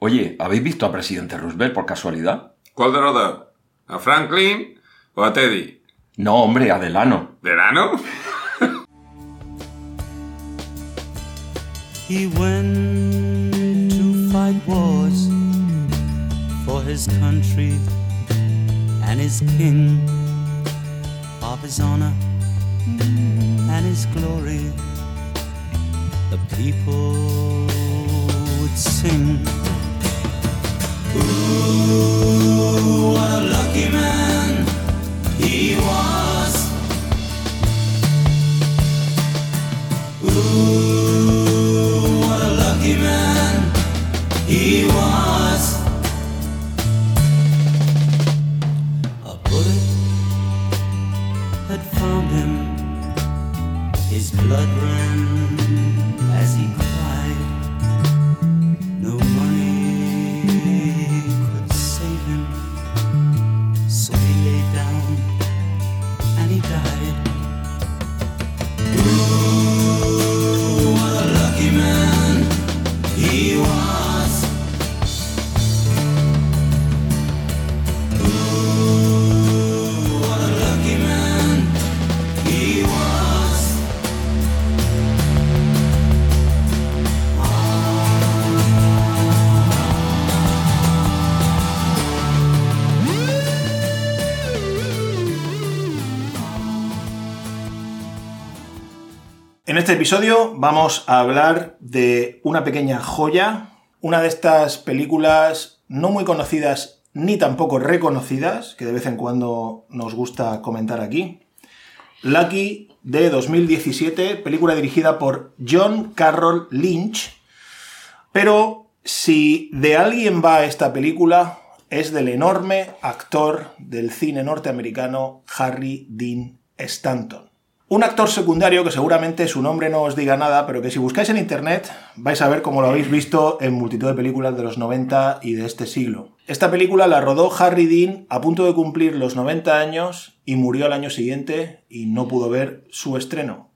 Oye, ¿habéis visto a presidente Roosevelt por casualidad? ¿Cuál de los dos? ¿A Franklin o a Teddy? No, hombre, a Delano. ¿Delano? He went to fight wars for his country and his king, of his honor and his glory. The people would sing. Ooh, what a lucky man he was. Ooh, what a lucky man he was. A bullet had found him. His blood ran as he cried. No money could save him, so he lay down and he died. Ooh, what a lucky man he was. Ooh, what a lucky man he was. En este episodio vamos a hablar de una pequeña joya, una de estas películas no muy conocidas ni tampoco reconocidas, que de vez en cuando nos gusta comentar aquí. Lucky, de 2017, película dirigida por John Carroll Lynch. Pero si de alguien va esta película, es del enorme actor del cine norteamericano Harry Dean Stanton. Un actor secundario que seguramente su nombre no os diga nada, pero que si buscáis en internet vais a ver cómo lo habéis visto en multitud de películas de los 90 y de este siglo. Esta película la rodó Harry Dean a punto de cumplir los 90 años y murió al año siguiente y no pudo ver su estreno.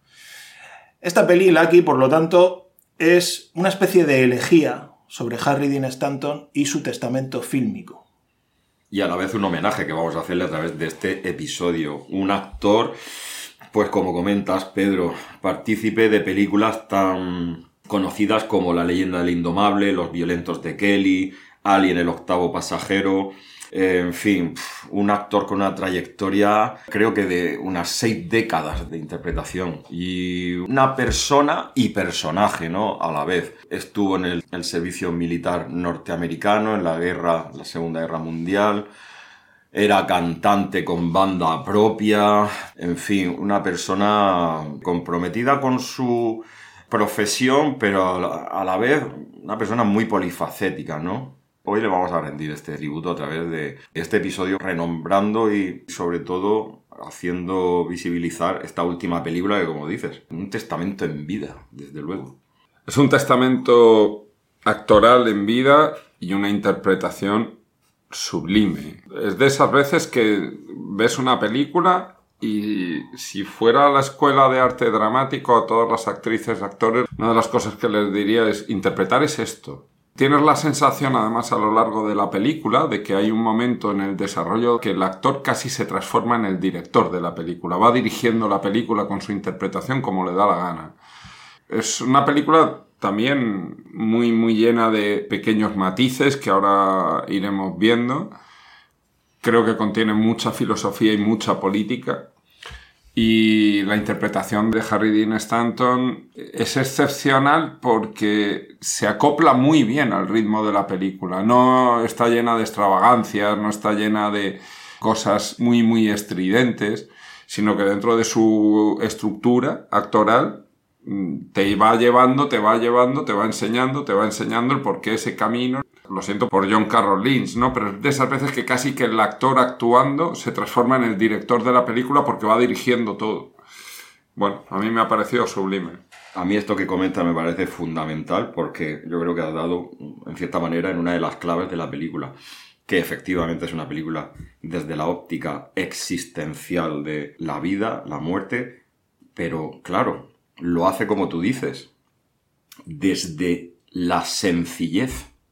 Esta peli, Lucky, por lo tanto, es una especie de elegía sobre Harry Dean Stanton y su testamento fílmico. Y a la vez un homenaje que vamos a hacerle a través de este episodio. Un actor, pues como comentas, Pedro, partícipe de películas tan conocidas como La leyenda del indomable, Los violentos de Kelly, Alien, el octavo pasajero. En fin, un actor con una trayectoria, creo que de unas 6 décadas de interpretación. Y una persona y personaje, ¿no? A la vez. Estuvo en el servicio militar norteamericano, en la Segunda Guerra Mundial. Era cantante con banda propia. En fin, una persona comprometida con su profesión, pero a la vez una persona muy polifacética, ¿no? Hoy le vamos a rendir este tributo a través de este episodio, renombrando y sobre todo haciendo visibilizar esta última película que, como dices, un testamento en vida, desde luego. Es un testamento actoral en vida y una interpretación sublime. Es de esas veces que ves una película y si fuera la escuela de arte dramático a todas las actrices, actores, una de las cosas que les diría es: interpretar es esto. Tienes la sensación, además, a lo largo de la película, de que hay un momento en el desarrollo que el actor casi se transforma en el director de la película. Va dirigiendo la película con su interpretación como le da la gana. Es una película también muy, muy llena de pequeños matices que ahora iremos viendo. Creo que contiene mucha filosofía y mucha política. Y la interpretación de Harry Dean Stanton es excepcional porque se acopla muy bien al ritmo de la película. No está llena de extravagancias, no está llena de cosas muy, muy estridentes, sino que dentro de su estructura actoral te va llevando, te va enseñando el porqué ese camino. Lo siento por John Carroll Lynch, ¿no? Pero es de esas veces que casi que el actor actuando se transforma en el director de la película porque va dirigiendo todo. Bueno, a mí me ha parecido sublime. A mí esto que comenta me parece fundamental porque yo creo que has dado, en cierta manera, en una de las claves de la película, que efectivamente es una película desde la óptica existencial de la vida, la muerte, pero claro, lo hace como tú dices, desde la sencillez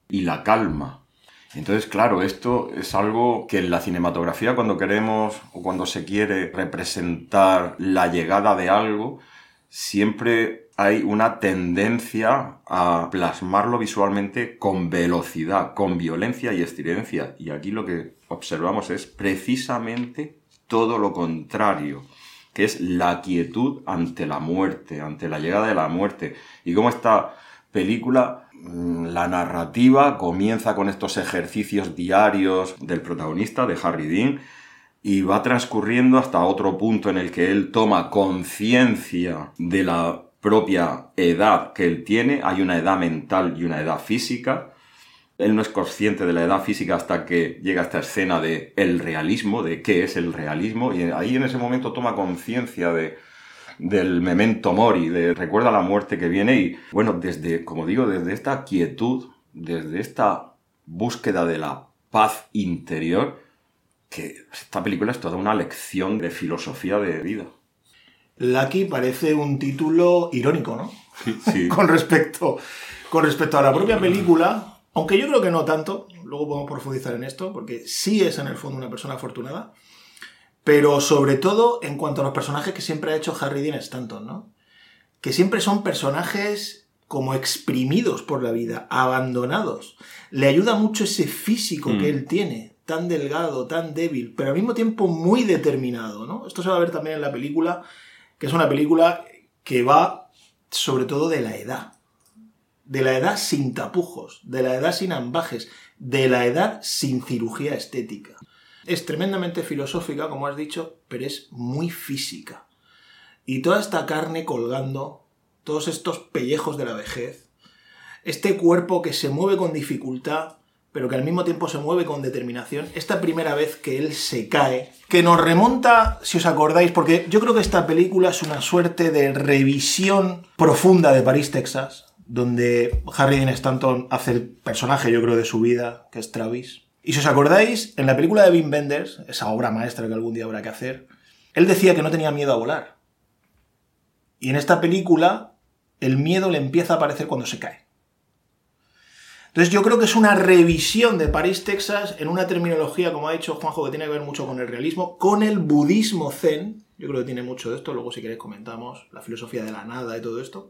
y la calma. Entonces, claro, esto es algo que en la cinematografía, cuando queremos o cuando se quiere representar la llegada de algo, siempre hay una tendencia a plasmarlo visualmente con velocidad, con violencia y estridencia. Y aquí lo que observamos es precisamente todo lo contrario, que es la quietud ante la muerte, ante la llegada de la muerte. Y cómo esta película, la narrativa comienza con estos ejercicios diarios del protagonista, de Harry Dean, y va transcurriendo hasta otro punto en el que él toma conciencia de la propia edad que él tiene. Hay una edad mental y una edad física. Él no es consciente de la edad física hasta que llega esta escena de el realismo, de qué es el realismo, y ahí en ese momento toma conciencia del memento mori, de recuerda la muerte que viene. Y bueno, desde, como digo, desde esta quietud, desde esta búsqueda de la paz interior, que esta película es toda una lección de filosofía de vida. Lucky parece un título irónico, ¿no? Sí. con respecto a la propia película, aunque yo creo que no tanto, luego podemos profundizar en esto, porque sí es en el fondo una persona afortunada, pero sobre todo en cuanto a los personajes que siempre ha hecho Harry Dean Stanton, ¿no? Que siempre son personajes como exprimidos por la vida, abandonados. Le ayuda mucho ese físico que él tiene, tan delgado, tan débil, pero al mismo tiempo muy determinado, ¿no? Esto se va a ver también en la película, que es una película que va sobre todo de la edad sin tapujos, de la edad sin ambajes, de la edad sin cirugía estética. Es tremendamente filosófica, como has dicho, pero es muy física. Y toda esta carne colgando, todos estos pellejos de la vejez, este cuerpo que se mueve con dificultad, pero que al mismo tiempo se mueve con determinación, esta primera vez que él se cae, que nos remonta, si os acordáis, porque yo creo que esta película es una suerte de revisión profunda de París, Texas, donde Harry Dean Stanton hace el personaje, yo creo, de su vida, que es Travis. Y si os acordáis, en la película de Wim Wenders, esa obra maestra que algún día habrá que hacer, él decía que no tenía miedo a volar. Y en esta película, el miedo le empieza a aparecer cuando se cae. Entonces yo creo que es una revisión de París, Texas, en una terminología, como ha dicho Juanjo, que tiene que ver mucho con el realismo, con el budismo zen. Yo creo que tiene mucho de esto, luego si queréis comentamos la filosofía de la nada y todo esto.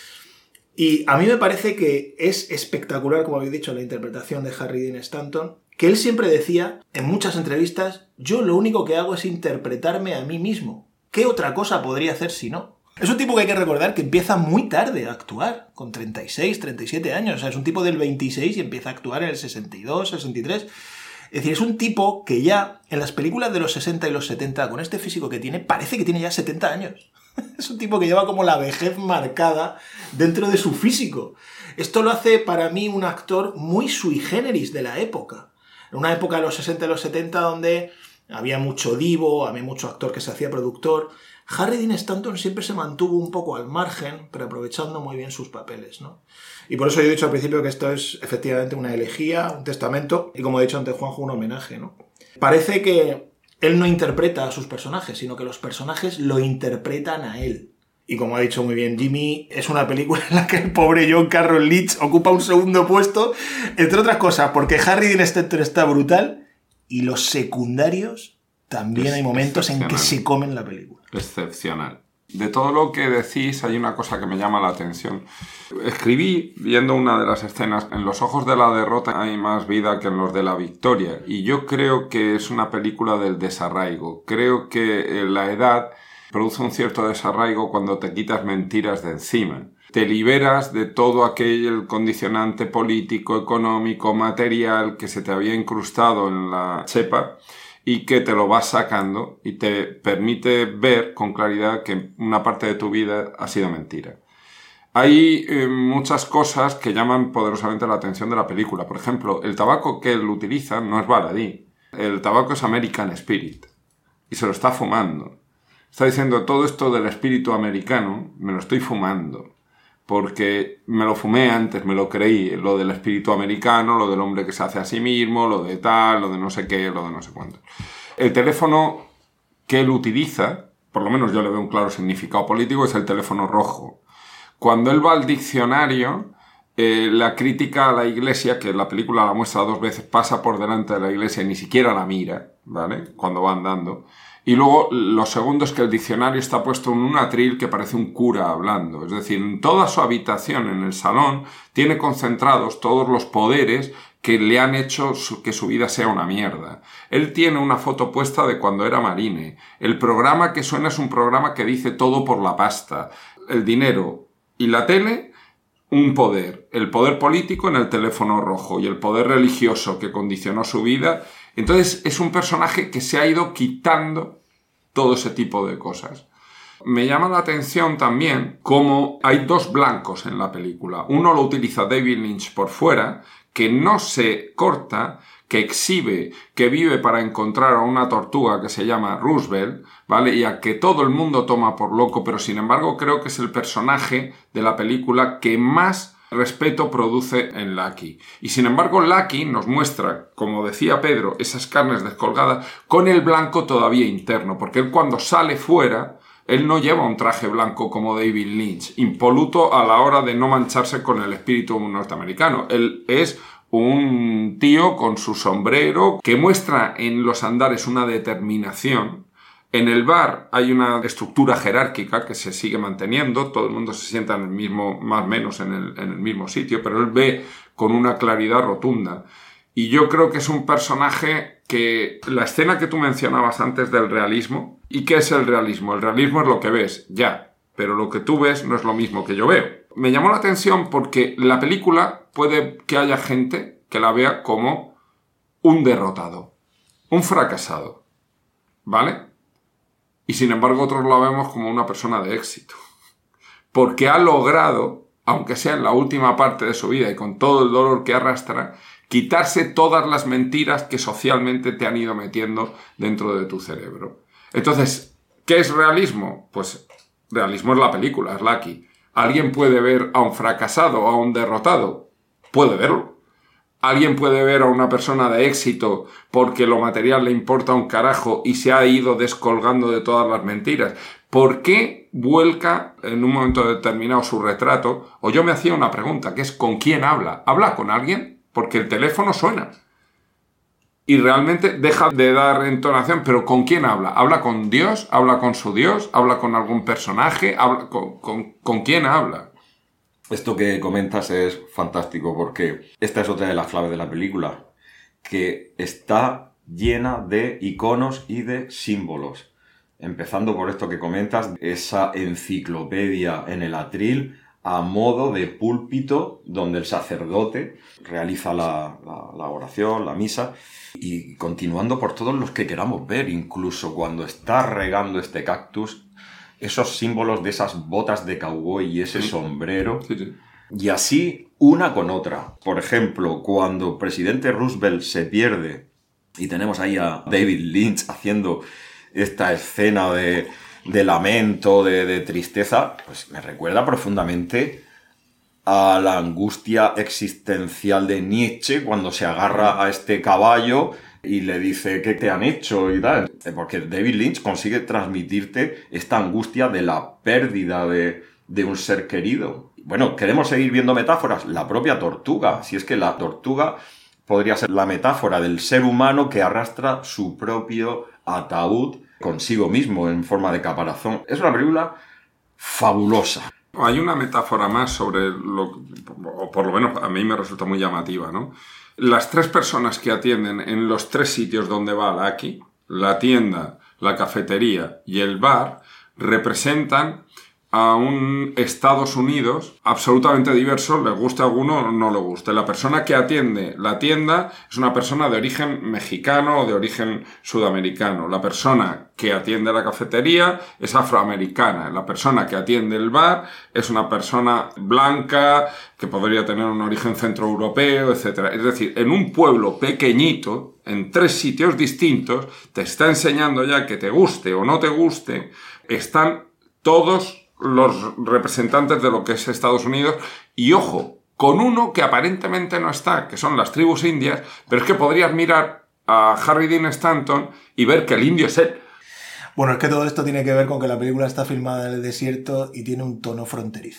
Y a mí me parece que es espectacular, como habéis dicho, la interpretación de Harry Dean Stanton, que él siempre decía, en muchas entrevistas, yo lo único que hago es interpretarme a mí mismo. ¿Qué otra cosa podría hacer si no? Es un tipo que hay que recordar que empieza muy tarde a actuar, con 36, 37 años. O sea, es un tipo del 26 y empieza a actuar en el 62, 63. Es decir, es un tipo que ya en las películas de los 60 y los 70, con este físico que tiene, parece que tiene ya 70 años. Es un tipo que lleva como la vejez marcada dentro de su físico. Esto lo hace para mí un actor muy sui generis de la época. En una época de los 60 y los 70 donde había mucho divo, había mucho actor que se hacía productor. Harry Dean Stanton siempre se mantuvo un poco al margen, pero aprovechando muy bien sus papeles, ¿no? Y por eso yo he dicho al principio que esto es efectivamente una elegía, un testamento, y como he dicho antes Juanjo, un homenaje, ¿no? Parece que él no interpreta a sus personajes, sino que los personajes lo interpretan a él. Y como ha dicho muy bien Jimmy, es una película en la que el pobre John Carroll Leach ocupa un segundo puesto, entre otras cosas, porque Harry Dean Stanton está brutal y los secundarios también hay momentos en que se comen la película. Excepcional. De todo lo que decís hay una cosa que me llama la atención. Escribí, viendo una de las escenas, en los ojos de la derrota hay más vida que en los de la victoria. Y yo creo que es una película del desarraigo. Creo que la edad produce un cierto desarraigo cuando te quitas mentiras de encima. Te liberas de todo aquel condicionante político, económico, material que se te había incrustado en la chepa y que te lo vas sacando y te permite ver con claridad que una parte de tu vida ha sido mentira. Hay muchas cosas que llaman poderosamente la atención de la película. Por ejemplo, el tabaco que él utiliza no es baladí. El tabaco es American Spirit y se lo está fumando. Está diciendo, todo esto del espíritu americano me lo estoy fumando. Porque me lo fumé antes, me lo creí, lo del espíritu americano, lo del hombre que se hace a sí mismo, lo de tal, lo de no sé qué, lo de no sé cuánto. El teléfono que él utiliza, por lo menos yo le veo un claro significado político, es el teléfono rojo. Cuando él va al diccionario, la crítica a la iglesia, que la película la muestra 2 veces, pasa por delante de la iglesia y ni siquiera la mira, ¿vale? Cuando va andando. Y luego lo segundo es que el diccionario está puesto en un atril que parece un cura hablando. Es decir, en toda su habitación, en el salón, tiene concentrados todos los poderes que le han hecho que su vida sea una mierda. Él tiene una foto puesta de cuando era marine. El programa que suena es un programa que dice todo por la pasta. El dinero y la tele, un poder. El poder político en el teléfono rojo y el poder religioso que condicionó su vida. Entonces es un personaje que se ha ido quitando todo ese tipo de cosas. Me llama la atención también cómo hay 2 blancos en la película. Uno lo utiliza David Lynch por fuera, que no se corta, que exhibe, que vive para encontrar a una tortuga que se llama Roosevelt, ¿vale? Y a que todo el mundo toma por loco, pero sin embargo creo que es el personaje de la película que más respeto produce en Lucky. Y sin embargo Lucky nos muestra, como decía Pedro, esas carnes descolgadas con el blanco todavía interno, porque él cuando sale fuera, él no lleva un traje blanco como David Lynch, impoluto a la hora de no mancharse con el espíritu norteamericano. Él es un tío con su sombrero que muestra en los andares una determinación. En el bar hay una estructura jerárquica que se sigue manteniendo, todo el mundo se sienta en el mismo, más o menos en el mismo sitio, pero él ve con una claridad rotunda. Y yo creo que es un personaje que la escena que tú mencionabas antes del realismo, ¿y qué es el realismo? El realismo es lo que ves, ya, pero lo que tú ves no es lo mismo que yo veo. Me llamó la atención porque la película puede que haya gente que la vea como un derrotado, un fracasado, ¿vale? Y sin embargo otros la vemos como una persona de éxito, porque ha logrado, aunque sea en la última parte de su vida y con todo el dolor que arrastra, quitarse todas las mentiras que socialmente te han ido metiendo dentro de tu cerebro. Entonces, ¿qué es realismo? Pues realismo es la película, es Lucky. ¿Alguien puede ver a un fracasado o a un derrotado? Puede verlo. ¿Alguien puede ver a una persona de éxito porque lo material le importa un carajo y se ha ido descolgando de todas las mentiras? ¿Por qué vuelca en un momento determinado su retrato? O yo me hacía una pregunta, que es ¿con quién habla? ¿Habla con alguien? Porque el teléfono suena. Y realmente deja de dar entonación, pero ¿con quién habla? ¿Habla con Dios? ¿Habla con su Dios? ¿Habla con algún personaje? ¿Habla con quién habla? Esto que comentas es fantástico porque esta es otra de las claves de la película, que está llena de iconos y de símbolos. Empezando por esto que comentas, esa enciclopedia en el atril a modo de púlpito donde el sacerdote realiza la oración, la misa, y continuando por todos los que queramos ver, incluso cuando está regando este cactus, esos símbolos de esas botas de cowboy y ese sombrero. Sí. Y así una con otra. Por ejemplo, cuando el presidente Roosevelt se pierde y tenemos ahí a David Lynch haciendo esta escena de lamento, de tristeza, pues me recuerda profundamente a la angustia existencial de Nietzsche cuando se agarra a este caballo y le dice ¿qué te han hecho? Y tal. Porque David Lynch consigue transmitirte esta angustia de la pérdida de un ser querido. Bueno, ¿queremos seguir viendo metáforas? La propia tortuga. Si es que la tortuga podría ser la metáfora del ser humano que arrastra su propio ataúd consigo mismo en forma de caparazón. Es una película fabulosa. Hay una metáfora más sobre o por lo menos a mí me resulta muy llamativa, ¿no? Las 3 personas que atienden en los 3 sitios donde va Lucky, la tienda, la cafetería y el bar, representan a un Estados Unidos absolutamente diverso, le guste a alguno o no le guste. La persona que atiende la tienda es una persona de origen mexicano o de origen sudamericano. La persona que atiende la cafetería es afroamericana. La persona que atiende el bar es una persona blanca que podría tener un origen centroeuropeo, etc. Es decir, en un pueblo pequeñito, en 3 sitios distintos, te está enseñando ya que te guste o no te guste, están todos los representantes de lo que es Estados Unidos, y ojo, con uno que aparentemente no está, que son las tribus indias, pero es que podrías mirar a Harry Dean Stanton y ver que el indio es él. Bueno, es que todo esto tiene que ver con que la película está filmada en el desierto y tiene un tono fronterizo.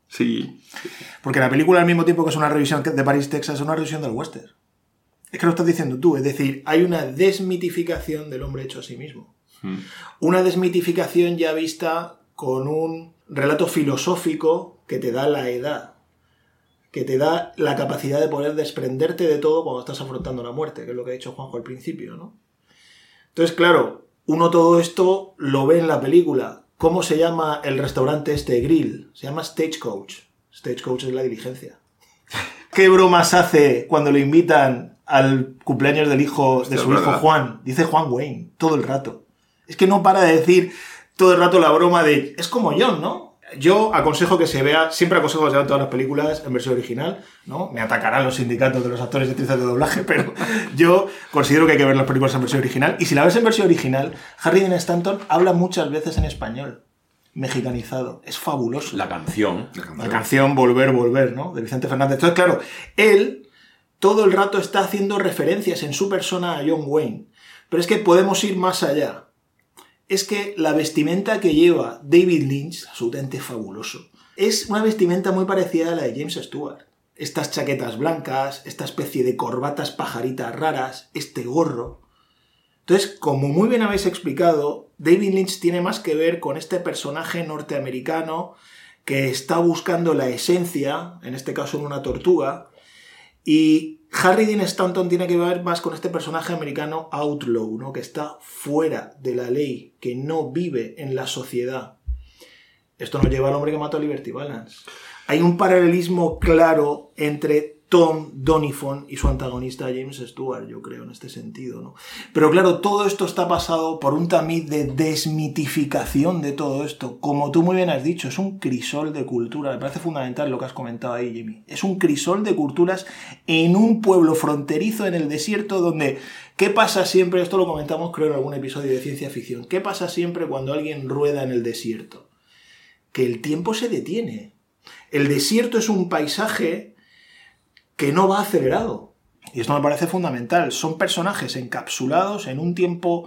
Sí. Porque la película, al mismo tiempo que es una revisión de París, Texas, es una revisión del western. Es que lo estás diciendo tú. Es decir, hay una desmitificación del hombre hecho a sí mismo. Una desmitificación ya vista con un relato filosófico que te da la edad, que te da la capacidad de poder desprenderte de todo cuando estás afrontando la muerte, que es lo que ha dicho Juanjo al principio, ¿no? Entonces, claro, uno todo esto lo ve en la película. ¿Cómo se llama el restaurante este grill? Se llama Stagecoach. Stagecoach es la diligencia. ¿Qué bromas hace cuando le invitan al cumpleaños del hijo de su hijo Juan? Dice Juan Wayne, todo el rato. Es que no para de decir todo el rato la broma de... Es como John, ¿no? Yo aconsejo que se vea, siempre aconsejo que se vean todas las películas en versión original, ¿no? Me atacarán los sindicatos de los actores y actrices de doblaje, pero yo considero que hay que ver las películas en versión original. Y si la ves en versión original, Harry Dean Stanton habla muchas veces en español, mexicanizado. Es fabuloso. La canción. La canción Volver, Volver, ¿no? De Vicente Fernández. Entonces, claro, él todo el rato está haciendo referencias en su persona a John Wayne. Pero es que podemos ir más allá. Es que la vestimenta que lleva David Lynch, absolutamente fabuloso, es una vestimenta muy parecida a la de James Stewart. Estas chaquetas blancas, esta especie de corbatas pajaritas raras, este gorro. Entonces, como muy bien habéis explicado, David Lynch tiene más que ver con este personaje norteamericano que está buscando la esencia, en este caso en una tortuga, y Harry Dean Stanton tiene que ver más con este personaje americano outlaw, ¿no? Que está fuera de la ley, que no vive en la sociedad. Esto nos lleva al hombre que mató a Liberty Balance. Hay un paralelismo claro entre Tom Doniphan y su antagonista James Stewart, yo creo, en este sentido, ¿no? Pero claro, todo esto está pasado por un tamiz de desmitificación de todo esto. Como tú muy bien has dicho, es un crisol de cultura. Me parece fundamental lo que has comentado ahí, Jimmy. Es un crisol de culturas en un pueblo fronterizo en el desierto donde... ¿Qué pasa siempre? Esto lo comentamos, creo, en algún episodio de ciencia ficción. ¿Qué pasa siempre cuando alguien rueda en el desierto? Que el tiempo se detiene. El desierto es un paisaje que no va acelerado. Y esto me parece fundamental. Son personajes encapsulados en un tiempo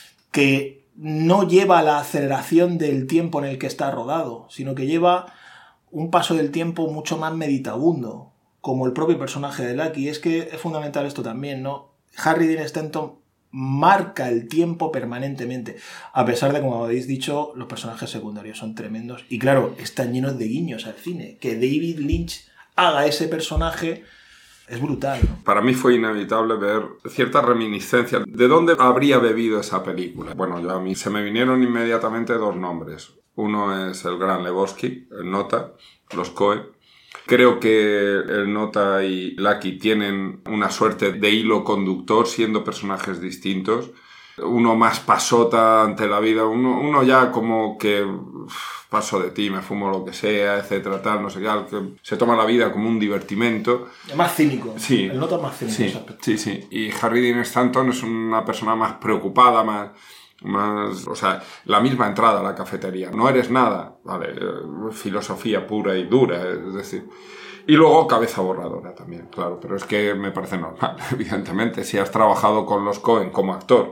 que no lleva la aceleración del tiempo en el que está rodado, sino que lleva un paso del tiempo mucho más meditabundo, como el propio personaje de Lucky. Es que es fundamental esto también, ¿no? Harry Dean Stanton marca el tiempo permanentemente, a pesar de, como habéis dicho, los personajes secundarios son tremendos. Y claro, están llenos de guiños al cine. Que David Lynch haga ese personaje es brutal, ¿no? Para mí fue inevitable ver ciertas reminiscencias de dónde habría bebido esa película. Bueno, yo a mí se me vinieron inmediatamente dos nombres. Uno es el gran Lebowski, el Nota, los Coen. Creo que el Nota y Lucky tienen una suerte de hilo conductor siendo personajes distintos. Uno más pasota ante la vida, uno ya como que paso de ti, me fumo lo que sea, etcétera, tal, no sé qué, que se toma la vida como un divertimento. Es más cínico. Sí. El Nota es más cínico. Sí, sí. Y Harry Dean Stanton es una persona más preocupada, más, o sea, la misma entrada a la cafetería. No eres nada, vale, filosofía pura y dura, es decir. Y luego cabeza borradora también, claro, pero es que me parece normal, evidentemente. Si has trabajado con los Coen como actor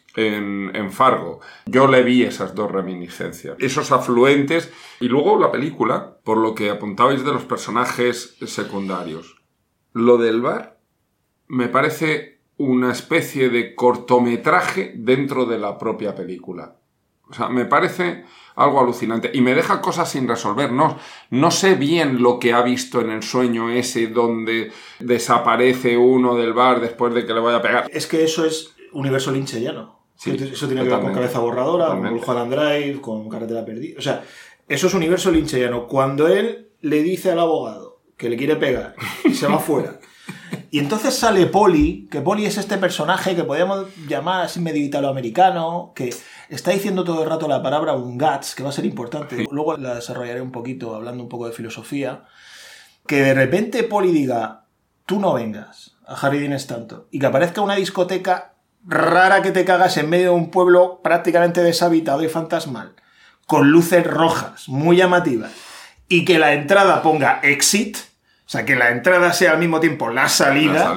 en Fargo, yo le vi esas dos reminiscencias, esos afluentes. Y luego la película, por lo que apuntabais de los personajes secundarios. Lo del bar me parece una especie de cortometraje dentro de la propia película. O sea, me parece algo alucinante. Y me deja cosas sin resolver. No sé bien lo que ha visto en el sueño ese donde desaparece uno del bar después de que le vaya a pegar. Es que eso es universo lynchiano. Sí, eso tiene que ver con Cabeza Borradora, con Mulholland Drive, con Carretera Perdida. O sea, eso es universo lynchiano. Cuando él le dice al abogado que le quiere pegar y se va fuera. Y entonces sale Polly, que Polly es este personaje que podríamos llamar así medio italoamericano, que está diciendo todo el rato la palabra un guts, que va a ser importante. Luego la desarrollaré un poquito, hablando un poco de filosofía. Que de repente Polly diga, tú no vengas a Harry Dean Stanton, y que aparezca una discoteca rara que te cagas en medio de un pueblo prácticamente deshabitado y fantasmal, con luces rojas, muy llamativas, y que la entrada ponga exit, o sea, que la entrada sea al mismo tiempo la salida.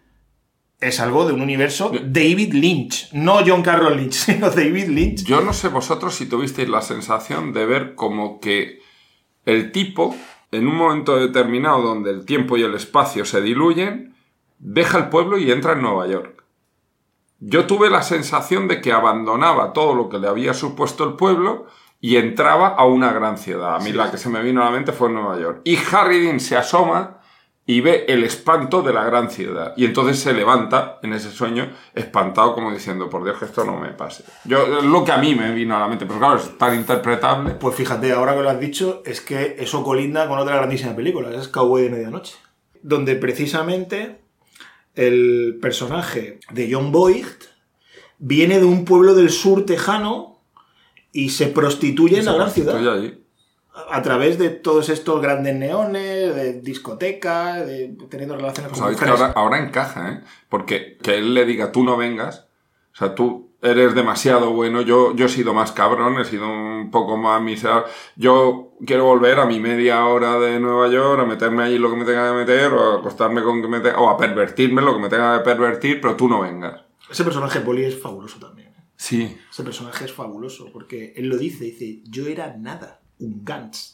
Es algo de un universo David Lynch. No John Carroll Lynch, sino David Lynch. Yo no sé vosotros si tuvisteis la sensación de ver como que el tipo en un momento determinado donde el tiempo y el espacio se diluyen, deja el pueblo y entra en Nueva York. Yo tuve la sensación de que abandonaba todo lo que le había supuesto el pueblo y entraba a una gran ciudad. A mí la que se me vino a la mente fue Nueva York. Y Harry Dean se asoma y ve el espanto de la gran ciudad. Y entonces se levanta en ese sueño espantado como diciendo, por Dios que esto no me pase. Es lo que a mí me vino a la mente, pero claro, es tan interpretable. Pues fíjate, ahora que lo has dicho, es que eso colinda con otra grandísima película, que es Cowboy de Medianoche. Donde precisamente el personaje de John Boyd viene de un pueblo del sur tejano y se prostituye en la gran ciudad. Estoy ahí. A través de todos estos grandes neones, de discotecas, de teniendo relaciones con Sabéis que mujeres. ahora encaja, ¿eh? Porque que él le diga, tú no vengas, o sea, tú eres demasiado bueno, yo he sido más cabrón, he sido un poco más miserable, yo quiero volver a mi media hora de Nueva York, a meterme allí lo que me tenga que meter, o a acostarme con que me tenga, o a pervertirme lo que me tenga que pervertir, pero tú no vengas. Ese personaje Poli es fabuloso también. Sí. Ese personaje es fabuloso, porque él lo dice, yo era nada, un Gantz.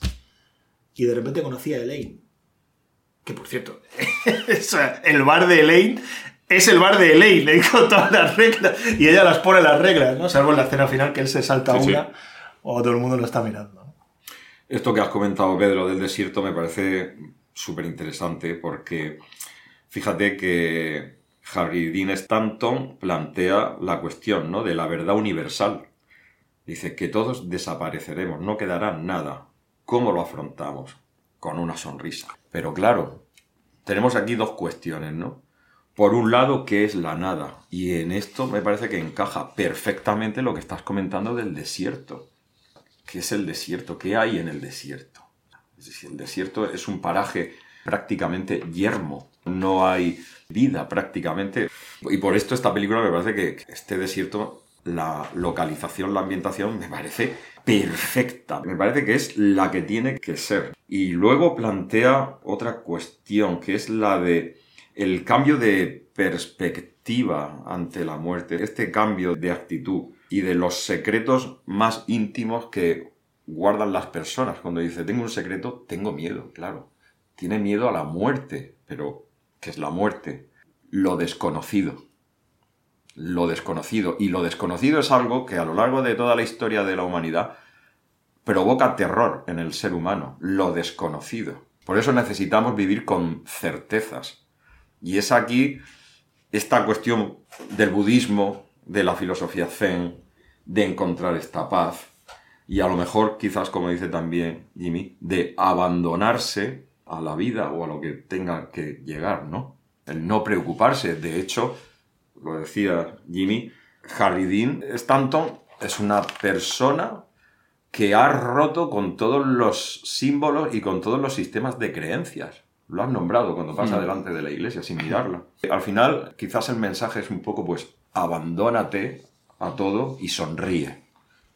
Y de repente conocí a Elaine. Que por cierto, o sea, el bar de Elaine es el bar de Elaine, con todas las reglas. Y ella las pone las reglas, ¿no? Salvo en la escena final que él se salta Sí, una, sí. o todo el mundo lo está mirando, ¿no? Esto que has comentado, Pedro, del desierto me parece súper interesante porque fíjate que Harry Dean Stanton plantea la cuestión, ¿no?, de la verdad universal. Dice que todos desapareceremos, no quedará nada. ¿Cómo lo afrontamos? Con una sonrisa. Pero claro, tenemos aquí dos cuestiones, ¿no? Por un lado, ¿qué es la nada? Y en esto me parece que encaja perfectamente lo que estás comentando del desierto. ¿Qué es el desierto? ¿Qué hay en el desierto? Es decir, el desierto es un paraje prácticamente yermo. No hay vida prácticamente. Y por esto esta película me parece que este desierto, la localización, la ambientación, me parece perfecta. Me parece que es la que tiene que ser. Y luego plantea otra cuestión, que es la de el cambio de perspectiva ante la muerte. Este cambio de actitud y de los secretos más íntimos que guardan las personas. Cuando dice, tengo un secreto, tengo miedo, claro. Tiene miedo a la muerte. Pero, ¿qué es la muerte? Lo desconocido. Lo desconocido. Y lo desconocido es algo que a lo largo de toda la historia de la humanidad provoca terror en el ser humano. Lo desconocido. Por eso necesitamos vivir con certezas. Y es aquí esta cuestión del budismo, de la filosofía zen, de encontrar esta paz. Y a lo mejor, quizás, como dice también Jimmy, de abandonarse a la vida o a lo que tenga que llegar, ¿no? El no preocuparse. De hecho, lo decía Jimmy, Harry Dean Stanton es una persona que ha roto con todos los símbolos y con todos los sistemas de creencias. Lo has nombrado cuando pasa delante de la iglesia sin mirarla. Al final, quizás el mensaje es un poco, pues, abandónate a todo y sonríe.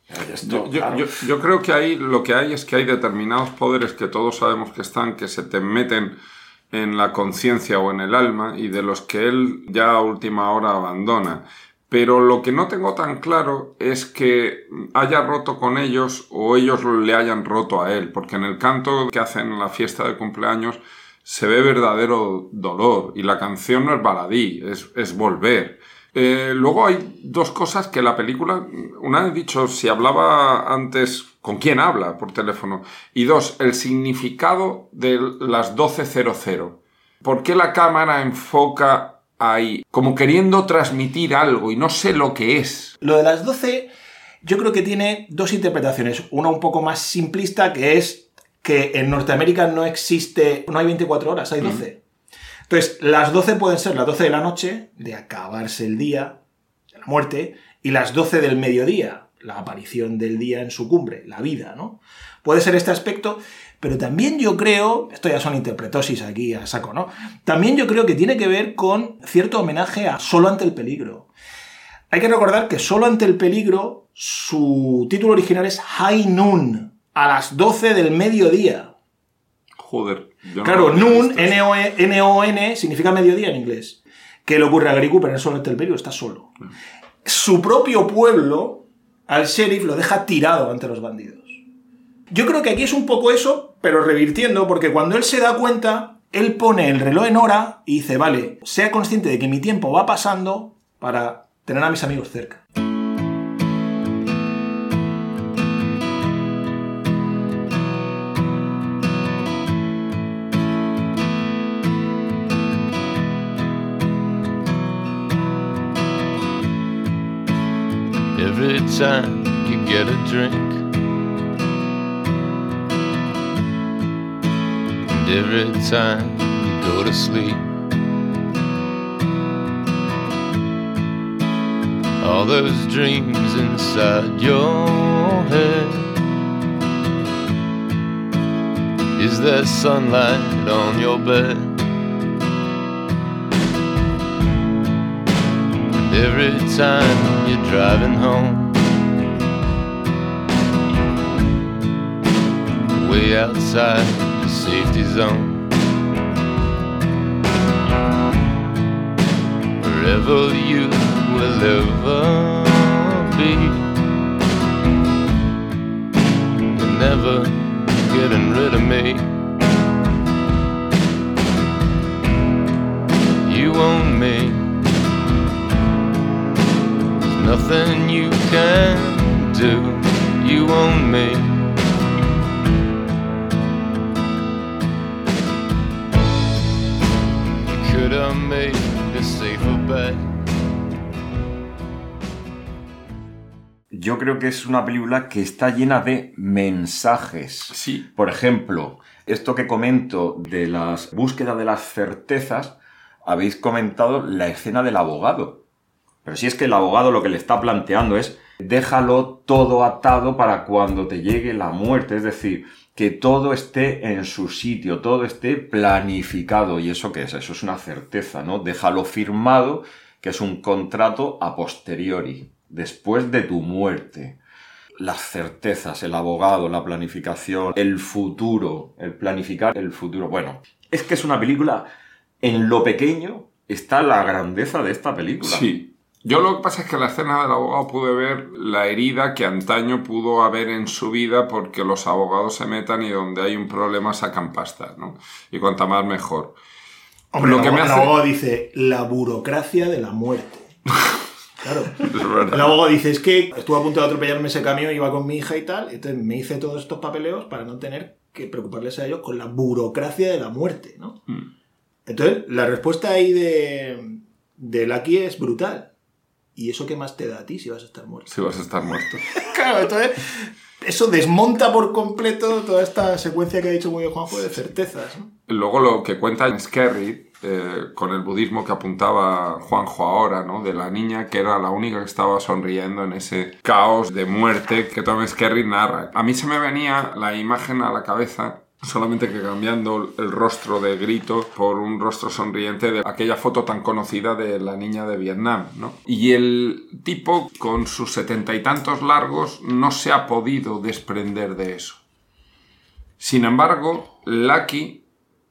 Esto, claro. Yo creo que ahí lo que hay es que hay determinados poderes que todos sabemos que están, que se te meten en la conciencia o en el alma y de los que él ya a última hora abandona. Pero lo que no tengo tan claro es que haya roto con ellos o ellos le hayan roto a él, porque en el canto que hacen en la fiesta de cumpleaños se ve verdadero dolor y la canción no es baladí, es volver. Luego hay dos cosas que la película, una he dicho, si hablaba antes, ¿con quién habla por teléfono? Y dos, el significado de las 12:00. ¿Por qué la cámara enfoca ahí? Como queriendo transmitir algo y no sé lo que es. Lo de las 12 yo creo que tiene dos interpretaciones. Una un poco más simplista, que es que en Norteamérica no hay 24 horas, hay 12. Entonces, las 12 pueden ser las 12 de la noche, de acabarse el día, de la muerte, y las 12 del mediodía, la aparición del día en su cumbre, la vida, ¿no? Puede ser este aspecto, pero también yo creo, esto ya son interpretosis aquí a saco, ¿no? También yo creo que tiene que ver con cierto homenaje a Solo ante el peligro. Hay que recordar que Solo ante el peligro, su título original es High Noon, a las 12 del mediodía. Joder. Claro, noon, N-O-N, significa mediodía en inglés. ¿Qué le ocurre a Gary Cooper en Solo ante el peligro? Está solo. Su propio pueblo, al sheriff, lo deja tirado ante los bandidos. Yo creo que aquí es un poco eso, pero revirtiendo, porque cuando él se da cuenta, él pone el reloj en hora y dice, vale, sea consciente de que mi tiempo va pasando para tener a mis amigos cerca. Every time you get a drink, and every time you go to sleep, all those dreams inside your head, is there sunlight on your bed? Every time you're driving home, way outside the safety zone, wherever you will ever be, you're never getting rid of me. You own me. Nothing you can do, you own me. Could have made a safer bet. Yo creo que es una película que está llena de mensajes. Sí. Por ejemplo, esto que comento de las búsquedas de las certezas, habéis comentado la escena del abogado. Pero si es que el abogado lo que le está planteando es déjalo todo atado para cuando te llegue la muerte. Es decir, que todo esté en su sitio, todo esté planificado. ¿Y eso qué es? Eso es una certeza, ¿no? Déjalo firmado, que es un contrato a posteriori, después de tu muerte. Las certezas, el abogado, la planificación, el futuro, el planificar el futuro. Bueno, es que es una película, en lo pequeño está la grandeza de esta película. Sí. Yo lo que pasa es que en la escena del abogado pude ver la herida que antaño pudo haber en su vida porque los abogados se metan y donde hay un problema sacan pasta, ¿no? Y cuanta más mejor. Hombre, Lo que me el hace- abogado dice, la burocracia de la muerte. Claro. Es verdad. El abogado dice, es que estuve a punto de atropellarme ese camión, iba con mi hija y tal, entonces me hice todos estos papeleos para no tener que preocuparles a ellos con la burocracia de la muerte, ¿no? Entonces, la respuesta ahí de Lucky es brutal. ¿Y eso qué más te da a ti si vas a estar muerto? Si vas a estar muerto. Claro, entonces eso desmonta por completo toda esta secuencia que ha dicho muy bien Juanjo de certezas, ¿no? Luego lo que cuenta en Skerritt, con el budismo que apuntaba Juanjo ahora, ¿no? De la niña que era la única que estaba sonriendo en ese caos de muerte que Tom Skerritt narra. A mí se me venía la imagen a la cabeza, solamente que cambiando el rostro de Grito por un rostro sonriente de aquella foto tan conocida de la niña de Vietnam, ¿no? Y el tipo, con sus 70 y tantos largos, no se ha podido desprender de eso. Sin embargo, Lucky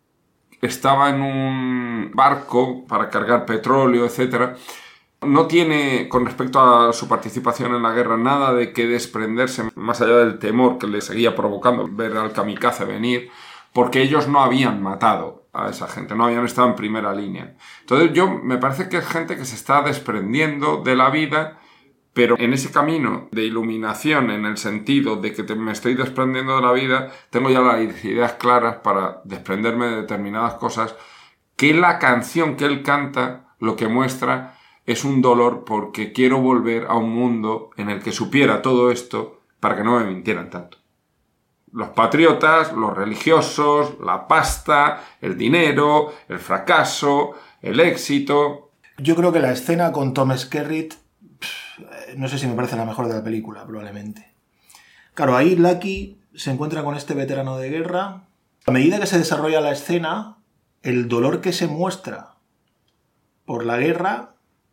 estaba en un barco para cargar petróleo, etc. No tiene, con respecto a su participación en la guerra, nada de que desprenderse, más allá del temor que le seguía provocando ver al kamikaze venir, porque ellos no habían matado a esa gente, no habían estado en primera línea. Entonces me parece que es gente que se está desprendiendo de la vida, pero en ese camino de iluminación, en el sentido de que me estoy desprendiendo de la vida, tengo ya las ideas claras para desprenderme de determinadas cosas, que la canción que él canta lo que muestra es un dolor porque quiero volver a un mundo en el que supiera todo esto para que no me mintieran tanto. Los patriotas, los religiosos, la pasta, el dinero, el fracaso, el éxito. Yo creo que la escena con Tom Skerritt, no sé si me parece la mejor de la película, probablemente. Claro, ahí Lucky se encuentra con este veterano de guerra. A medida que se desarrolla la escena, el dolor que se muestra por la guerra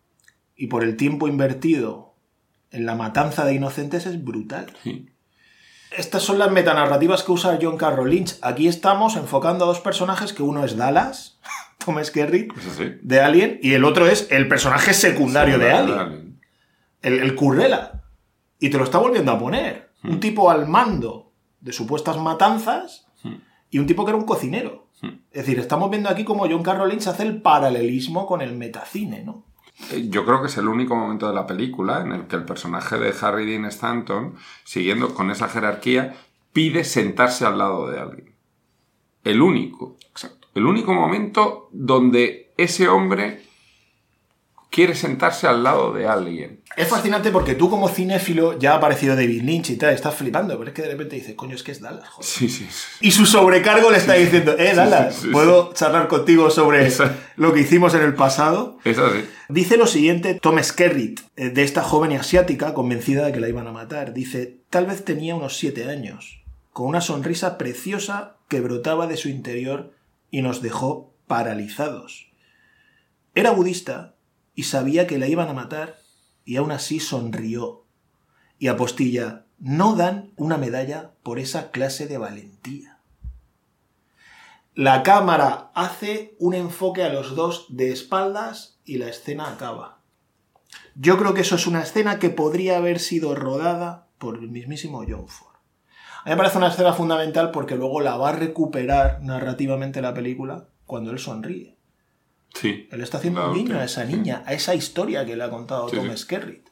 y por el tiempo invertido en la matanza de inocentes es brutal. Sí. Estas son las metanarrativas que usa John Carroll Lynch. Aquí estamos enfocando a dos personajes, que uno es Dallas, Tom Skerritt, Pues así. de Alien, y el otro es el personaje secundario de Alien, el Currela. Y te lo está volviendo a poner. Un tipo al mando de supuestas matanzas y un tipo que era un cocinero. Es decir, estamos viendo aquí como John Carroll Lynch hace el paralelismo con el metacine, ¿no? Yo creo que es el único momento de la película en el que el personaje de Harry Dean Stanton, siguiendo con esa jerarquía, pide sentarse al lado de alguien. El único. Exacto. El único momento donde ese hombre quiere sentarse al lado de alguien. Es fascinante porque tú como cinéfilo ya ha aparecido David Lynch y tal, estás flipando, pero es que de repente dices, coño, es que es Dallas, joder. Sí, sí. Y su sobrecargo le está diciendo, Dallas, sí, ¿puedo charlar contigo sobre Eso. lo que hicimos en el pasado? Es así. Dice lo siguiente Tom Skerritt, de esta joven asiática convencida de que la iban a matar. Dice, tal vez tenía unos 7 años, con una sonrisa preciosa que brotaba de su interior y nos dejó paralizados. Era budista y sabía que la iban a matar y aún así sonrió. Y apostilla, no dan una medalla por esa clase de valentía. La cámara hace un enfoque a los dos de espaldas y la escena acaba. Yo creo que eso es una escena que podría haber sido rodada por el mismísimo John Ford. A mí me parece una escena fundamental porque luego la va a recuperar narrativamente la película cuando él sonríe. Sí. Él está haciendo Claro, un guiño sí, a esa sí. niña, a esa historia que le ha contado Sí, Tom sí. Skerritt.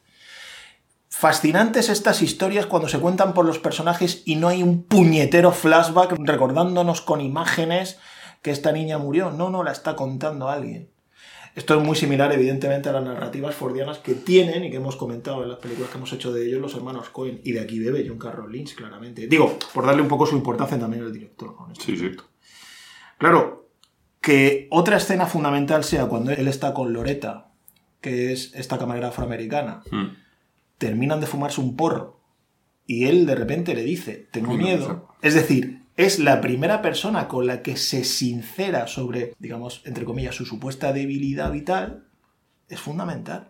Fascinantes estas historias cuando se cuentan por los personajes y no hay un puñetero flashback recordándonos con imágenes que esta niña murió. No, la está contando alguien. Esto es muy similar, evidentemente, a las narrativas fordianas que tienen y que hemos comentado en las películas que hemos hecho de ellos los hermanos Coen. Y de aquí bebe John Carroll Lynch, claramente. Digo, por darle un poco su importancia también al director, ¿no? En este Sí, sí. aspecto. Claro, que otra escena fundamental sea cuando él está con Loretta, que es esta camarera afroamericana, terminan de fumarse un porro y él de repente le dice, tengo Uy, no, miedo. no. Es decir, es la primera persona con la que se sincera sobre, digamos, entre comillas, su supuesta debilidad vital. Es fundamental.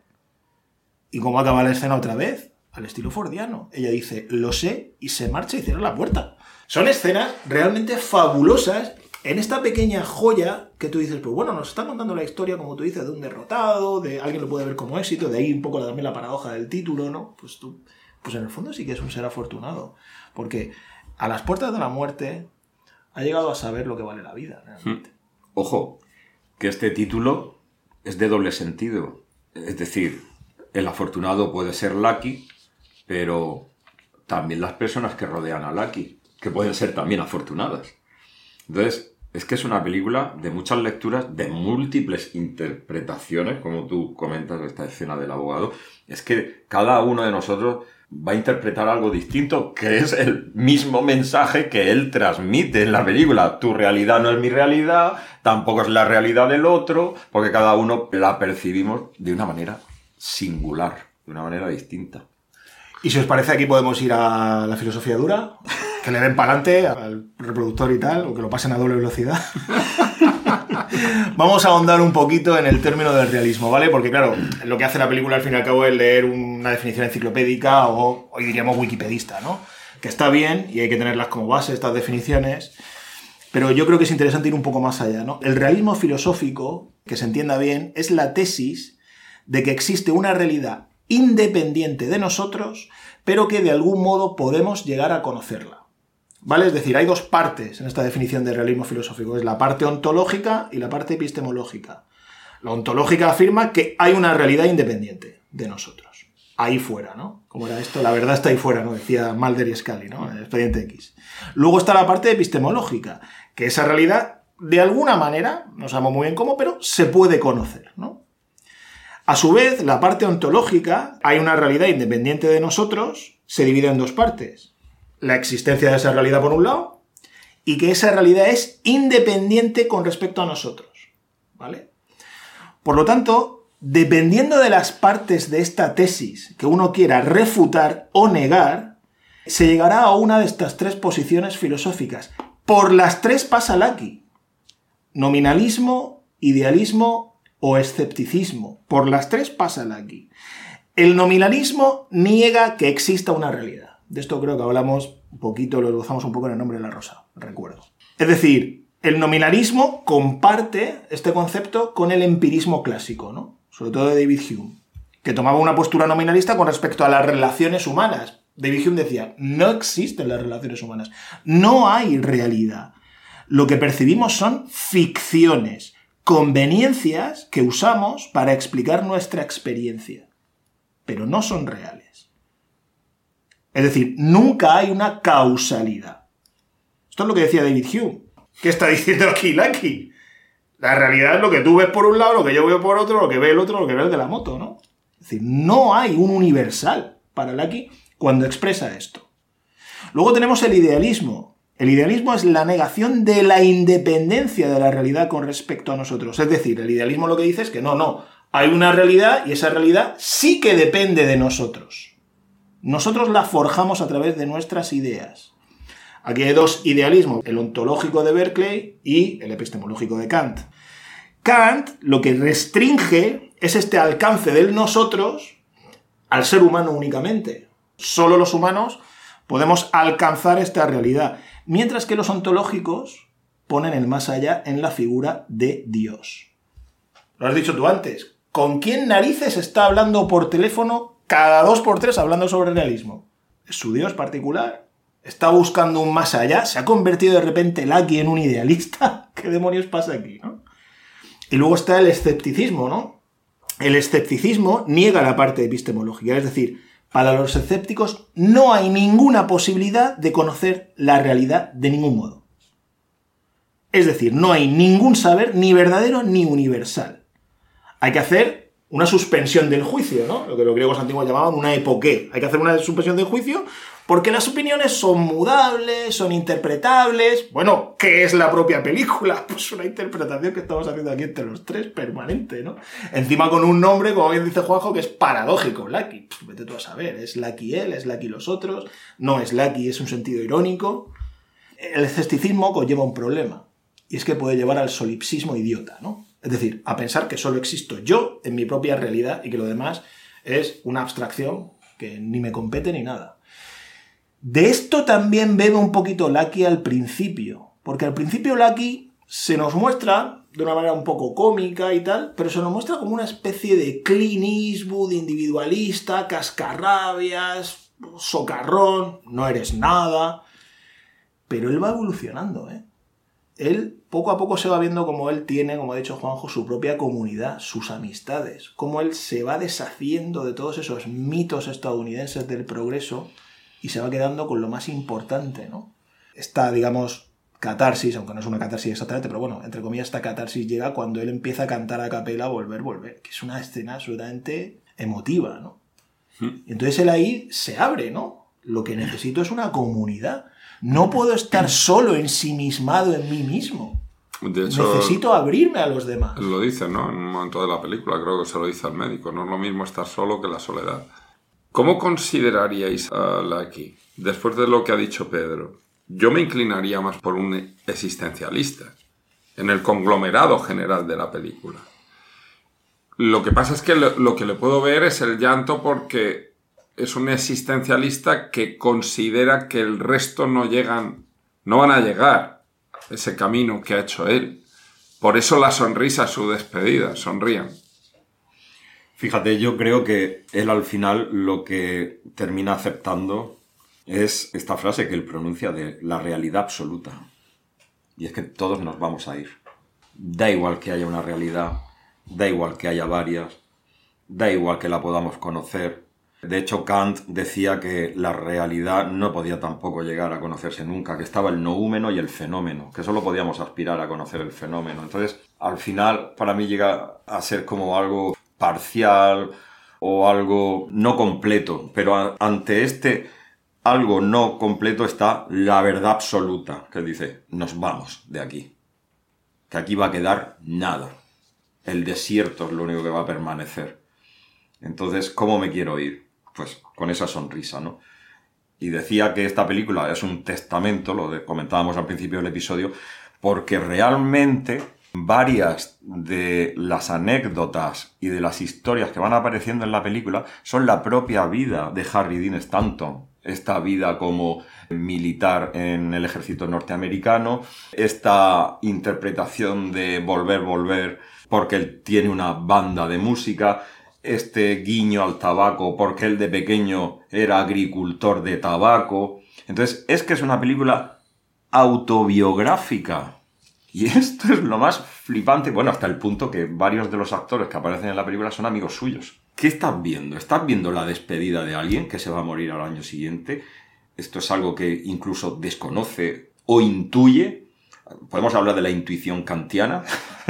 ¿Y cómo acaba la escena otra vez? Al estilo fordiano. Ella dice, lo sé, y se marcha y cierra la puerta. Son escenas realmente fabulosas en esta pequeña joya que tú dices, pues bueno, nos está contando la historia, como tú dices, de un derrotado, de alguien lo puede ver como éxito, de ahí un poco también la paradoja del título, ¿no? Pues tú, pues en el fondo sí que es un ser afortunado, porque a las puertas de la muerte ha llegado a saber lo que vale la vida, realmente. Ojo, que este título es de doble sentido. Es decir, el afortunado puede ser Lucky, pero también las personas que rodean a Lucky, que pueden ser también afortunadas. Entonces, es que es una película de muchas lecturas, de múltiples interpretaciones, como tú comentas de esta escena del abogado. Es que cada uno de nosotros va a interpretar algo distinto, que es el mismo mensaje que él transmite en la película. Tu realidad no es mi realidad, tampoco es la realidad del otro, porque cada uno la percibimos de una manera singular, de una manera distinta. Y si os parece, aquí podemos ir a la filosofía dura, que le den para adelante al reproductor y tal, o que lo pasen a doble velocidad. Vamos a ahondar un poquito en el término del realismo, ¿vale? Porque claro, lo que hace la película al fin y al cabo es leer una definición enciclopédica o hoy diríamos wikipedista, ¿no? Que está bien y hay que tenerlas como base, estas definiciones, pero yo creo que es interesante ir un poco más allá, ¿no? El realismo filosófico, que se entienda bien, es la tesis de que existe una realidad independiente de nosotros, pero que de algún modo podemos llegar a conocerla. ¿Vale? Es decir, hay dos partes en esta definición de realismo filosófico. Es la parte ontológica y la parte epistemológica. La ontológica afirma que hay una realidad independiente de nosotros. Ahí fuera, ¿no? ¿Cómo era esto? La verdad está ahí fuera, ¿no? Decía Mulder y Scully, ¿no? En el Expediente X. Luego está la parte epistemológica, que esa realidad, de alguna manera, no sabemos muy bien cómo, pero se puede conocer, ¿no? A su vez, la parte ontológica, hay una realidad independiente de nosotros, se divide en dos partes. La existencia de esa realidad por un lado, y que esa realidad es independiente con respecto a nosotros, ¿vale? Por lo tanto, dependiendo de las partes de esta tesis que uno quiera refutar o negar, se llegará a una de estas tres posiciones filosóficas. Por las tres pasa Lucky. Nominalismo, idealismo o escepticismo. Por las tres pasa Lucky. El nominalismo niega que exista una realidad. De esto creo que hablamos un poquito, lo esbozamos un poco en El nombre de la rosa, recuerdo. Es decir, el nominalismo comparte este concepto con el empirismo clásico, ¿no? Sobre todo de David Hume, que tomaba una postura nominalista con respecto a las relaciones humanas. David Hume decía, no existen las relaciones humanas, no hay realidad. Lo que percibimos son ficciones, conveniencias que usamos para explicar nuestra experiencia, pero no son reales. Es decir, nunca hay una causalidad. Esto es lo que decía David Hume. ¿Qué está diciendo aquí Lucky? La realidad es lo que tú ves por un lado, lo que yo veo por otro, lo que ve el otro, lo que ve el de la moto, ¿no? Es decir, no hay un universal para Lucky cuando expresa esto. Luego tenemos el idealismo. El idealismo es la negación de la independencia de la realidad con respecto a nosotros. Es decir, el idealismo lo que dice es que no, hay una realidad y esa realidad sí que depende de nosotros. Nosotros la forjamos a través de nuestras ideas. Aquí hay dos idealismos, el ontológico de Berkeley y el epistemológico de Kant. Kant lo que restringe es este alcance del nosotros al ser humano únicamente. Solo los humanos podemos alcanzar esta realidad, mientras que los ontológicos ponen el más allá en la figura de Dios. Lo has dicho tú antes. ¿Con quién narices está hablando por teléfono cada 2x3 hablando sobre realismo? ¿Es su Dios particular? ¿Está buscando un más allá? ¿Se ha convertido de repente Lucky en un idealista? ¿Qué demonios pasa aquí, no? Y luego está el escepticismo, ¿no? El escepticismo niega la parte epistemológica, es decir, para los escépticos no hay ninguna posibilidad de conocer la realidad de ningún modo. Es decir, no hay ningún saber ni verdadero ni universal. Hay que hacer una suspensión del juicio, ¿no? Lo que los griegos antiguos llamaban una epoqué. Hay que hacer una suspensión del juicio porque las opiniones son mudables, son interpretables. Bueno, ¿qué es la propia película? Pues una interpretación que estamos haciendo aquí entre los tres, permanente, ¿no? Encima con un nombre, como bien dice Juanjo, que es paradójico, Lucky. Pues vete tú a saber, ¿es Lucky él? ¿Es Lucky los otros? No es Lucky, es un sentido irónico. El escepticismo conlleva un problema, y es que puede llevar al solipsismo idiota, ¿no? Es decir, a pensar que solo existo yo en mi propia realidad y que lo demás es una abstracción que ni me compete ni nada. De esto también bebe un poquito Lucky al principio, porque al principio Lucky se nos muestra de una manera un poco cómica y tal, pero se nos muestra como una especie de Clint Eastwood individualista, cascarrabias, socarrón, no eres nada, pero él va evolucionando, ¿eh? Él poco a poco se va viendo como él tiene, como ha dicho Juanjo, su propia comunidad, sus amistades, cómo él se va deshaciendo de todos esos mitos estadounidenses del progreso y se va quedando con lo más importante, ¿no? Esta, digamos, catarsis, aunque no es una catarsis exactamente, pero bueno, entre comillas, esta catarsis llega cuando él empieza a cantar a capela Volver, Volver, que es una escena absolutamente emotiva, ¿no? Y entonces él ahí se abre, ¿no? Lo que necesito es una comunidad. No puedo estar solo ensimismado en mí mismo. De hecho, necesito abrirme a los demás. Lo dice, ¿no? En un momento de la película, creo que se lo dice al médico. No es lo mismo estar solo que la soledad. ¿Cómo consideraríais a Lucky? Después de lo que ha dicho Pedro, yo me inclinaría más por un existencialista, en el conglomerado general de la película. Lo que pasa es que lo que le puedo ver es el llanto porque es un existencialista que considera que el resto no van a llegar a ese camino que ha hecho él. Por eso la sonrisa, su despedida, sonrían. Fíjate, yo creo que él al final lo que termina aceptando es esta frase que él pronuncia de la realidad absoluta. Y es que todos nos vamos a ir. Da igual que haya una realidad, da igual que haya varias, da igual que la podamos conocer. De hecho, Kant decía que la realidad no podía tampoco llegar a conocerse nunca, que estaba el noúmeno y el fenómeno, que solo podíamos aspirar a conocer el fenómeno. Entonces, al final, para mí llega a ser como algo parcial o algo no completo, pero ante este algo no completo está la verdad absoluta, que dice, nos vamos de aquí, que aquí va a quedar nada, el desierto es lo único que va a permanecer. Entonces, ¿cómo me quiero ir? Pues con esa sonrisa, ¿no? Y decía que esta película es un testamento, comentábamos al principio del episodio, porque realmente varias de las anécdotas y de las historias que van apareciendo en la película son la propia vida de Harry Dean Stanton. Esta vida como militar en el ejército norteamericano, esta interpretación de Volver, Volver, porque él tiene una banda de música, este guiño al tabaco porque él de pequeño era agricultor de tabaco. Entonces, es que es una película autobiográfica Y esto es lo más flipante, bueno, hasta el punto que varios de los actores que aparecen en la película son amigos suyos. ¿Qué estás viendo? ¿Estás viendo la despedida de alguien que se va a morir al año siguiente? Esto es algo que incluso desconoce o intuye. Podemos hablar de la intuición kantiana.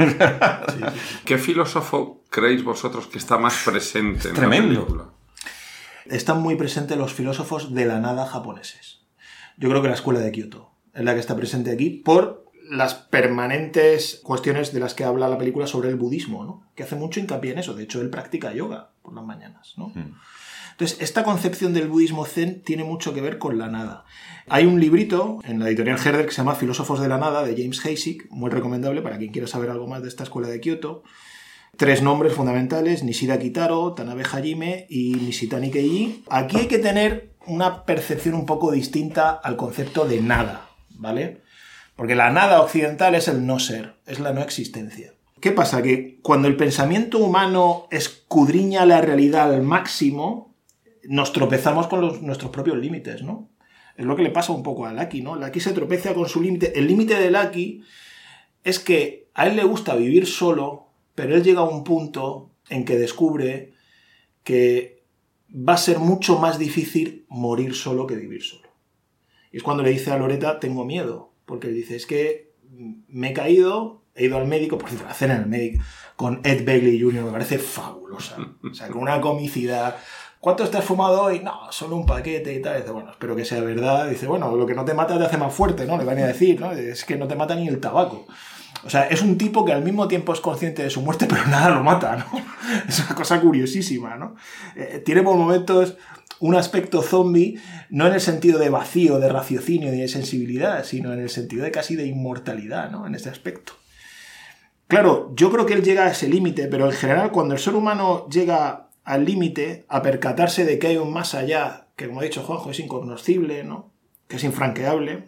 ¿Qué filósofo creéis vosotros que está más presente en Tremendo. la película? Están muy presentes los filósofos de la nada japoneses. Yo creo que la escuela de Kioto es la que está presente aquí por las permanentes cuestiones de las que habla la película sobre el budismo, ¿no? Que hace mucho hincapié en eso. De hecho, él practica yoga por las mañanas, ¿no? Entonces, esta concepción del budismo zen tiene mucho que ver con la nada. Hay un librito en la editorial Herder que se llama Filósofos de la Nada, de James Heisig, muy recomendable para quien quiera saber algo más de esta escuela de Kioto. 3 nombres fundamentales: Nishida Kitaro, Tanabe Hajime y Nishitani Keiji. Aquí hay que tener una percepción un poco distinta al concepto de nada, ¿vale? Porque la nada occidental es el no ser, es la no existencia. ¿Qué pasa? Que cuando el pensamiento humano escudriña la realidad al máximo, nos tropezamos con nuestros propios límites, ¿no? Es lo que le pasa un poco a Lucky, ¿no? Lucky se tropeza con su límite. El límite de Lucky es que a él le gusta vivir solo, pero él llega a un punto en que descubre que va a ser mucho más difícil morir solo que vivir solo. Y es cuando le dice a Loretta, tengo miedo. Porque él dice, es que me he caído, he ido al médico, por cierto, la cena en el médico con Ed Begley Jr. me parece fabulosa. O sea, con una comicidad. ¿Cuánto estás fumado hoy? No, solo un paquete y tal. Dice, bueno, espero que sea verdad. Dice, bueno, lo que no te mata te hace más fuerte, ¿no? Le van a decir, ¿no? Es que no te mata ni el tabaco. O sea, es un tipo que al mismo tiempo es consciente de su muerte, pero nada lo mata, ¿no? Es una cosa curiosísima, ¿no? Tiene por momentos un aspecto zombie, no en el sentido de vacío, de raciocinio y de sensibilidad, sino en el sentido de casi de inmortalidad, ¿no? En este aspecto. Claro, yo creo que él llega a ese límite, pero en general cuando el ser humano llega al límite, a percatarse de que hay un más allá, que como ha dicho Juanjo, es incognoscible, ¿no? Que es infranqueable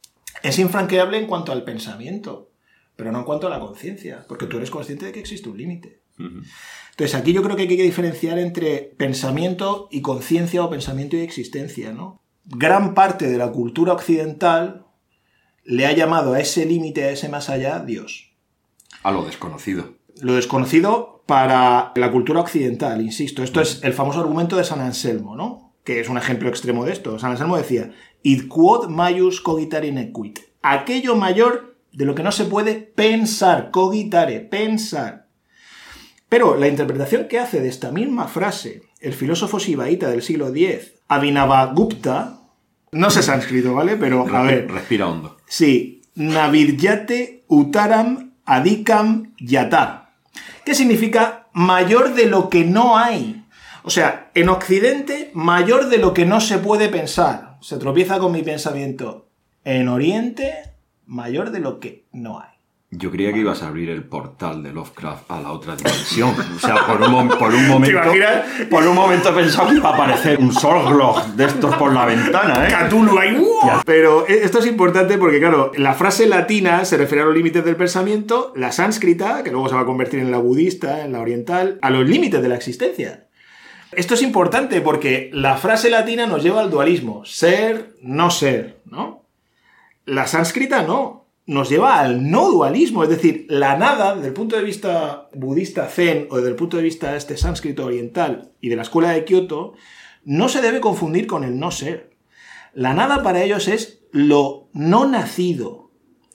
en cuanto al pensamiento, pero no en cuanto a la conciencia, porque tú eres consciente de que existe un límite. Entonces aquí yo creo que hay que diferenciar entre pensamiento y conciencia o pensamiento y existencia, ¿no? Gran parte de la cultura occidental le ha llamado a ese límite, a ese más allá, Dios. A lo desconocido. Lo desconocido para la cultura occidental, insisto. Esto es el famoso argumento de San Anselmo, ¿no? Que es un ejemplo extremo de esto. San Anselmo decía, id quod maius cogitare nequit. Aquello mayor de lo que no se puede pensar, cogitare, pensar. Pero la interpretación que hace de esta misma frase el filósofo sibaíta del siglo X, Abhinavagupta, no sé sánscrito, ¿vale? Pero, a ver. Respira hondo. Sí. Naviryate utaram adikam yata. ¿Qué significa mayor de lo que no hay? O sea, en Occidente, mayor de lo que no se puede pensar. Se tropieza con mi pensamiento. En Oriente, mayor de lo que no hay. Yo creía que ibas a abrir el portal de Lovecraft a la otra dimensión. O sea, por un momento he pensado que iba a aparecer un Sorglog de estos por la ventana, ¿eh? Cthulhu ahí. Pero esto es importante porque, claro, la frase latina se refiere a los límites del pensamiento, la sánscrita, que luego se va a convertir en la budista, en la oriental, a los límites de la existencia. Esto es importante porque la frase latina nos lleva al dualismo, ser, no ser, ¿no? La sánscrita no. Nos lleva al no dualismo, es decir, la nada, desde el punto de vista budista zen o desde el punto de vista sánscrito oriental y de la escuela de Kioto, no se debe confundir con el no ser. La nada para ellos es lo no nacido,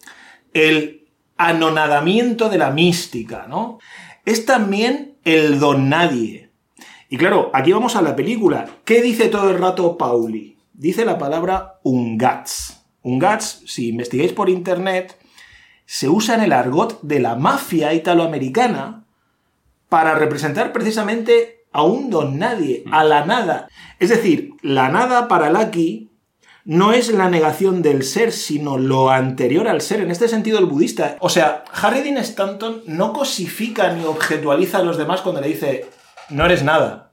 el anonadamiento de la mística, ¿no? Es también el don nadie. Y claro, aquí vamos a la película. ¿Qué dice todo el rato Pauli? Dice la palabra ungats. Ungats, si investigáis por internet, se usa en el argot de la mafia italoamericana para representar precisamente a un don nadie, a la nada. Es decir, la nada para Lucky no es la negación del ser, sino lo anterior al ser. En este sentido, el budista. O sea, Harry Dean Stanton no cosifica ni objetualiza a los demás cuando le dice, no eres nada.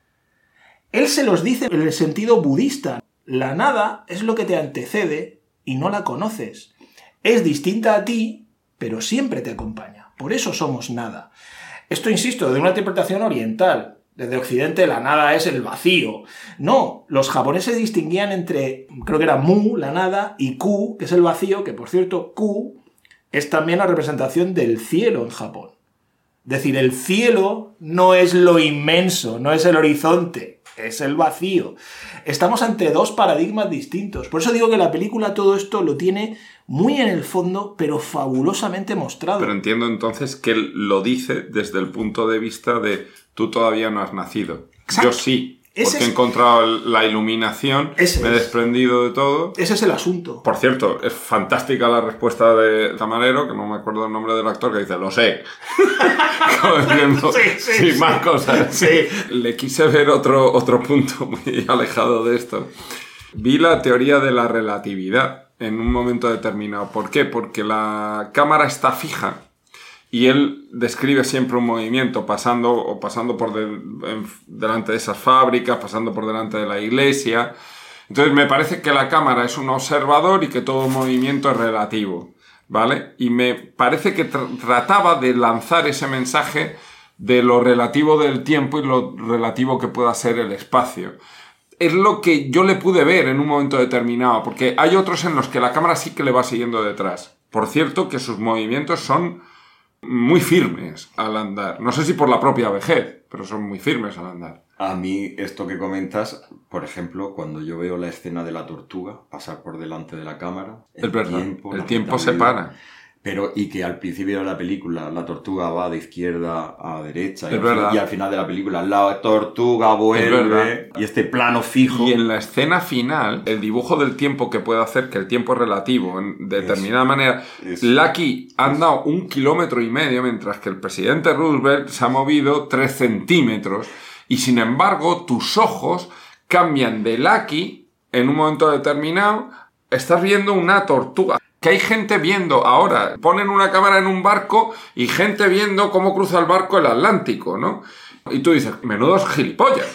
Él se los dice en el sentido budista. La nada es lo que te antecede y no la conoces. Es distinta a ti, pero siempre te acompaña. Por eso somos nada. Esto, insisto, de una interpretación oriental. Desde Occidente la nada es el vacío. No, los japoneses distinguían entre, creo que era mu, la nada, y ku, que es el vacío, que por cierto, ku es también la representación del cielo en Japón. Es decir, el cielo no es lo inmenso, no es el horizonte, es el vacío. Estamos ante dos paradigmas distintos. Por eso digo que la película todo esto lo tiene muy en el fondo, pero fabulosamente mostrado. Pero entiendo entonces que él lo dice desde el punto de vista de tú todavía no has nacido. Exacto. Yo sí. Ese Porque es- he encontrado la iluminación, Ese me he es. desprendido de todo. Ese es el asunto. Por cierto, es fantástica la respuesta de Camarero, que no me acuerdo el nombre del actor, que dice, lo sé. Como diciendo, Sí, sin sí. más cosas. Sí. Le quise ver otro punto muy alejado de esto. Vi la teoría de la relatividad en un momento determinado. ¿Por qué? Porque la cámara está fija. Y él describe siempre un movimiento pasando por delante de esas fábricas, pasando por delante de la iglesia. Entonces me parece que la cámara es un observador y que todo movimiento es relativo, ¿vale? Y me parece que trataba de lanzar ese mensaje de lo relativo del tiempo y lo relativo que pueda ser el espacio. Es lo que yo le pude ver en un momento determinado, porque hay otros en los que la cámara sí que le va siguiendo detrás. Por cierto, que sus movimientos son muy firmes al andar. No sé si por la propia vejez, pero son muy firmes al andar. A mí, esto que comentas, por ejemplo, cuando yo veo la escena de la tortuga pasar por delante de la cámara, Es verdad, la el tiempo se agitabilidad, para. Pero, y que al principio de la película la tortuga va de izquierda a derecha Es verdad. y al final de la película la tortuga vuelve verdad. y este plano fijo. Y en la escena final, el dibujo del tiempo que puede hacer, que el tiempo es relativo en determinada manera, Eso. Lucky ha andado 1,5 kilómetros, mientras que el presidente Roosevelt se ha movido 3 centímetros, y sin embargo tus ojos cambian de Lucky en un momento determinado. Estás viendo una tortuga. Que hay gente viendo ahora, ponen una cámara en un barco y gente viendo cómo cruza el barco el Atlántico, ¿no? Y tú dices, menudos gilipollas.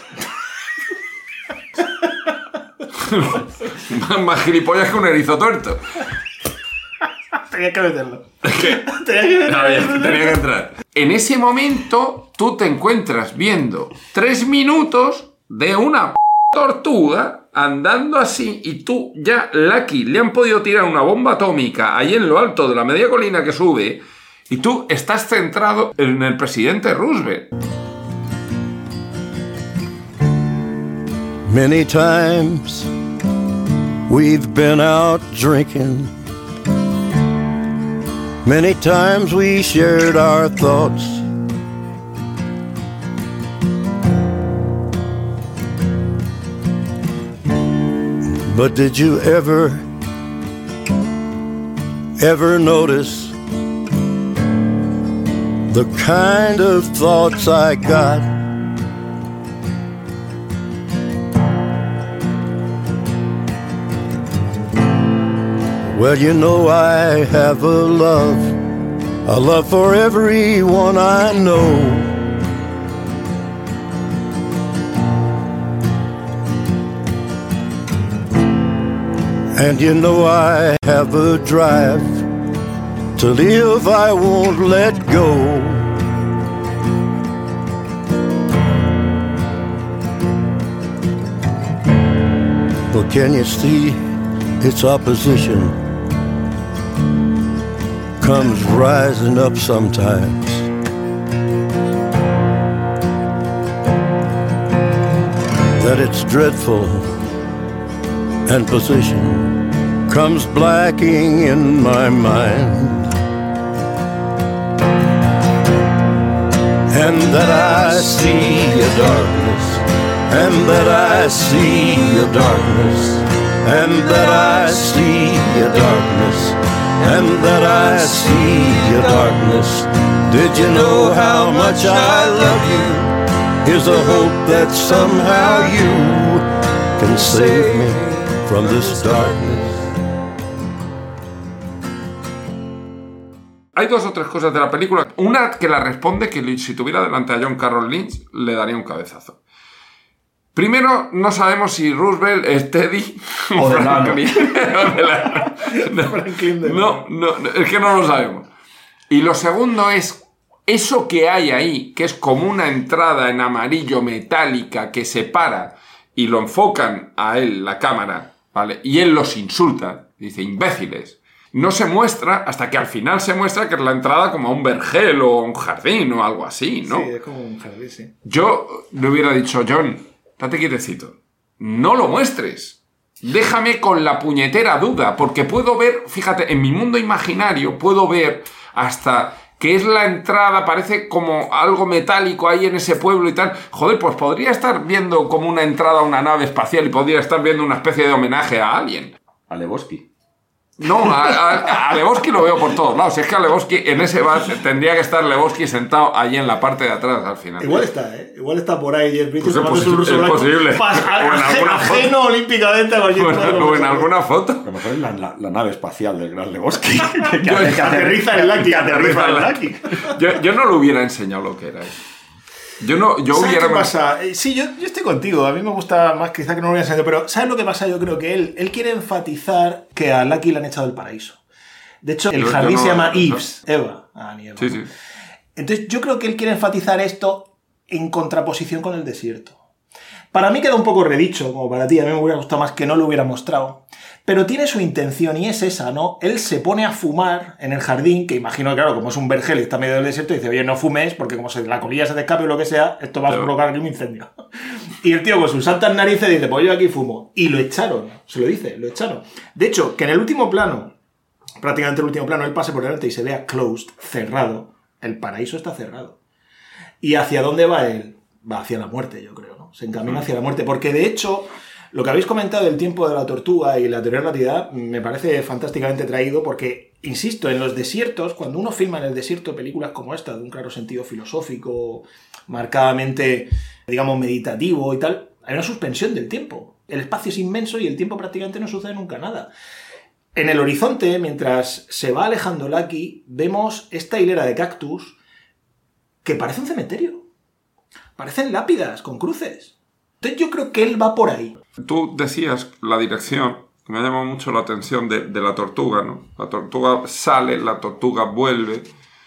Más gilipollas que un erizo tuerto. Tenía que meterlo. Tenía que meterlo. Tenía que entrar. En ese momento, tú te encuentras viendo 3 minutos de una tortuga andando así, y tú ya, Lucky, le han podido tirar una bomba atómica ahí en lo alto de la media colina que sube, y tú estás centrado en el presidente Roosevelt. Many times we've been out drinking. Many times we shared our thoughts. But did you ever notice the kind of thoughts I got? Well, you know I have a love for everyone I know. And you know I have a drive to live I won't let go. But can you see its opposition comes rising up sometimes? That it's dreadful and position comes blacking in my mind, and that I see a darkness, and that I see a darkness, and that I see a darkness, and that I see a darkness. Did you know how much I love you? Here's a hope that somehow you can save me from this darkness. Hay 2 o 3 cosas de la película. Una que la responde que si tuviera delante a John Carroll Lynch le daría un cabezazo. Primero, no sabemos si Roosevelt es Teddy O de Lano. Franklin de No, es que no lo sabemos. Y lo segundo es eso que hay ahí, que es como una entrada en amarillo metálica que se para y lo enfocan a él, la cámara, ¿vale? Y él los insulta, dice imbéciles. No se muestra hasta que al final se muestra que es la entrada como a un vergel o a un jardín o algo así, ¿no? Sí, es como un jardín, sí. Yo le hubiera dicho, John, date quietecito. No lo muestres. Déjame con la puñetera duda, porque puedo ver, fíjate, en mi mundo imaginario puedo ver hasta que es la entrada, parece como algo metálico ahí en ese pueblo y tal. Joder, pues podría estar viendo como una entrada a una nave espacial y podría estar viendo una especie de homenaje a alguien. A Lebowski. No, a Lebowski lo veo por todos lados. Es que a Lebowski, en ese bar, tendría que estar Lebowski sentado ahí en la parte de atrás al final. Igual está, ¿eh? Igual está por ahí Jeff Bridges Pues tomándose un ruso es blanco. posible. O en alguna Ajeno olímpicamente a cualquier O en alguna foto. A lo mejor es la nave espacial del gran Lebowski. que aterriza en el Lucky. Aterriza en el Lucky. Yo no le hubiera enseñado lo que era eso. Yo ¿Sabes hubiera... qué pasa? Sí, yo estoy contigo. A mí me gusta más quizá que no lo hubiera enseñado. Pero ¿sabes lo que pasa? Yo creo que él quiere enfatizar que a Lucky le han echado del paraíso. De hecho, el jardín no- se llama no. Eves. Eva. Ni Eva. Sí, sí. Entonces yo creo que él quiere enfatizar esto en contraposición con el desierto. Para mí queda un poco redicho, como para ti. A mí me hubiera gustado más que no lo hubiera mostrado. Pero tiene su intención y es esa, ¿no? Él se pone a fumar en el jardín, que imagino, claro, como es un vergel y está en medio del desierto, dice, oye, no fumes, porque como la colilla se te escape o lo que sea, esto va a provocar aquí un incendio. Y el tío con sus santas narices dice, pues yo aquí fumo. Y lo echaron, se lo dice, lo echaron. De hecho, que en el último plano, prácticamente el último plano, él pase por delante y se vea closed, cerrado. El paraíso está cerrado. ¿Y hacia dónde va él? Va hacia la muerte, yo creo, ¿no? Se encamina hacia la muerte. Porque, de hecho, lo que habéis comentado del tiempo de la tortuga y la teoría de la relatividad me parece fantásticamente traído porque, insisto, en los desiertos, cuando uno filma en el desierto películas como esta, de un claro sentido filosófico, marcadamente, digamos, meditativo y tal, hay una suspensión del tiempo. El espacio es inmenso y el tiempo prácticamente no sucede nunca nada. En el horizonte, mientras se va alejando Lucky, vemos esta hilera de cactus que parece un cementerio. Parecen lápidas con cruces. Entonces yo creo que él va por ahí. Tú decías la dirección, me ha llamado mucho la atención de la tortuga, ¿no? La tortuga sale, la tortuga vuelve,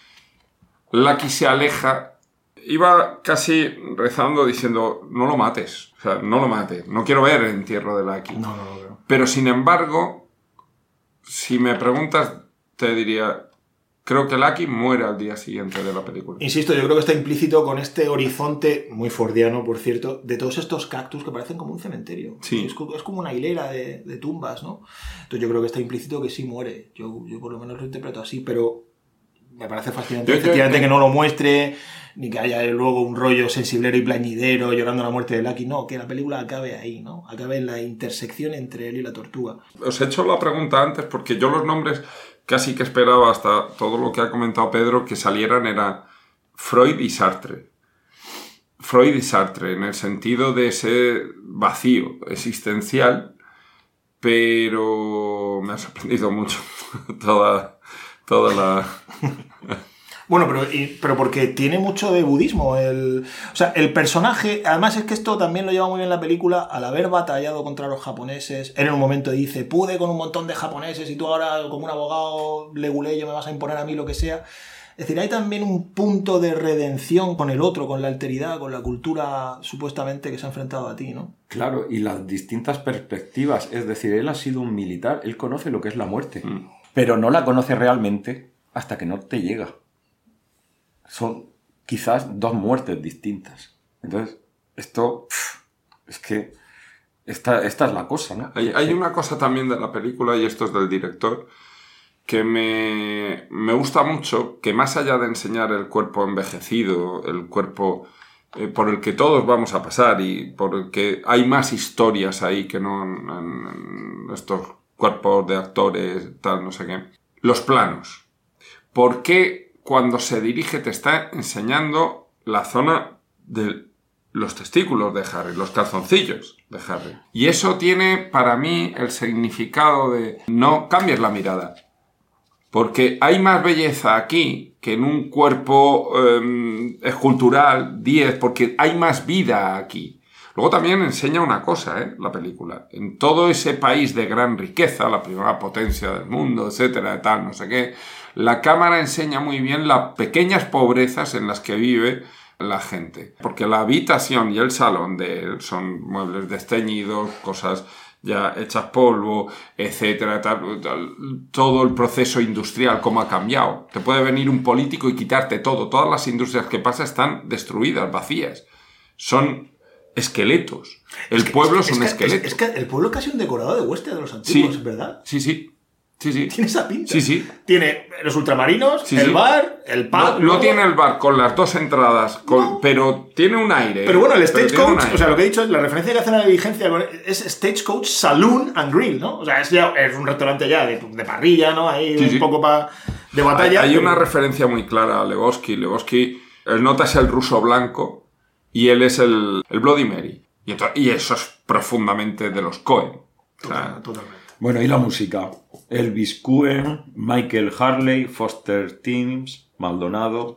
Lucky se aleja. Iba casi rezando diciendo, no lo mates, o sea, no lo mates, no quiero ver el entierro de Lucky. No lo veo. Pero sin embargo, si me preguntas, te diría, creo que Lucky muere al día siguiente de la película. Insisto, yo creo que está implícito con este horizonte, muy fordiano, por cierto, de todos estos cactus que parecen como un cementerio. Sí. Es como una hilera de tumbas, ¿no? Entonces yo creo que está implícito que sí muere. Yo por lo menos lo interpreto así, pero me parece fascinante, efectivamente, que no lo muestre, ni que haya luego un rollo sensiblero y plañidero llorando la muerte de Lucky. No, que la película acabe ahí, ¿no? Acabe en la intersección entre él y la tortuga. Os he hecho la pregunta antes porque yo los nombres casi que esperaba hasta todo lo que ha comentado Pedro que salieran era Freud y Sartre. Freud y Sartre, en el sentido de ese vacío existencial, pero me ha sorprendido mucho toda la... Bueno, pero porque tiene mucho de budismo. O sea, el personaje, además es que esto también lo lleva muy bien la película, al haber batallado contra los japoneses, él en un momento dice, pude con un montón de japoneses y tú ahora como un abogado leguleyo me vas a imponer a mí lo que sea. Es decir, hay también un punto de redención con el otro, con la alteridad, con la cultura supuestamente que se ha enfrentado a ti, ¿no? Claro, y las distintas perspectivas. Es decir, él ha sido un militar, él conoce lo que es la muerte, pero no la conoce realmente hasta que no te llega. Son quizás dos muertes distintas. Entonces, esto es que esta es la cosa, ¿no? Hay una cosa también de la película, y esto es del director, que me gusta mucho, que más allá de enseñar el cuerpo envejecido, el cuerpo por el que todos vamos a pasar y por el que hay más historias ahí que no en estos cuerpos de actores, tal, no sé qué. Los planos. ¿Por qué cuando se dirige te está enseñando la zona de los testículos de Harry, los calzoncillos de Harry? Y eso tiene para mí el significado de no cambies la mirada. Porque hay más belleza aquí que en un cuerpo escultural 10, porque hay más vida aquí. Luego también enseña una cosa, la película. En todo ese país de gran riqueza, la primera potencia del mundo, etcétera, tal, no sé qué, la cámara enseña muy bien las pequeñas pobrezas en las que vive la gente. Porque la habitación y el salón de él son muebles desteñidos, cosas ya hechas polvo, etcétera, todo el proceso industrial, cómo ha cambiado. Te puede venir un político y quitarte todo. Todas las industrias que pasa están destruidas, vacías. Son esqueletos. El pueblo es un esqueleto. Es que el pueblo es casi un decorado de western de los antiguos, ¿verdad? Sí. Tiene esa pinta. Sí. Tiene los ultramarinos, Sí, el sí. bar, el pub. No tiene el bar con las dos entradas, pero tiene un aire. Pero bueno, el Pero tiene un Stagecoach, aire. o sea, lo que he dicho es la referencia que hacen a la diligencia es Stagecoach Saloon and Grill, ¿no? O sea, es un restaurante ya de parrilla, ¿no? Ahí Sí, un sí. poco de batalla. Hay pero- una referencia muy clara a Lebowski. Lebowski, el nota es el ruso blanco y él es el Bloody Mary. Y eso es profundamente de los Coen. O sea, Totalmente. Bueno, y la música. Elvis Cohen, Michael Harley, Foster Timms, Maldonado.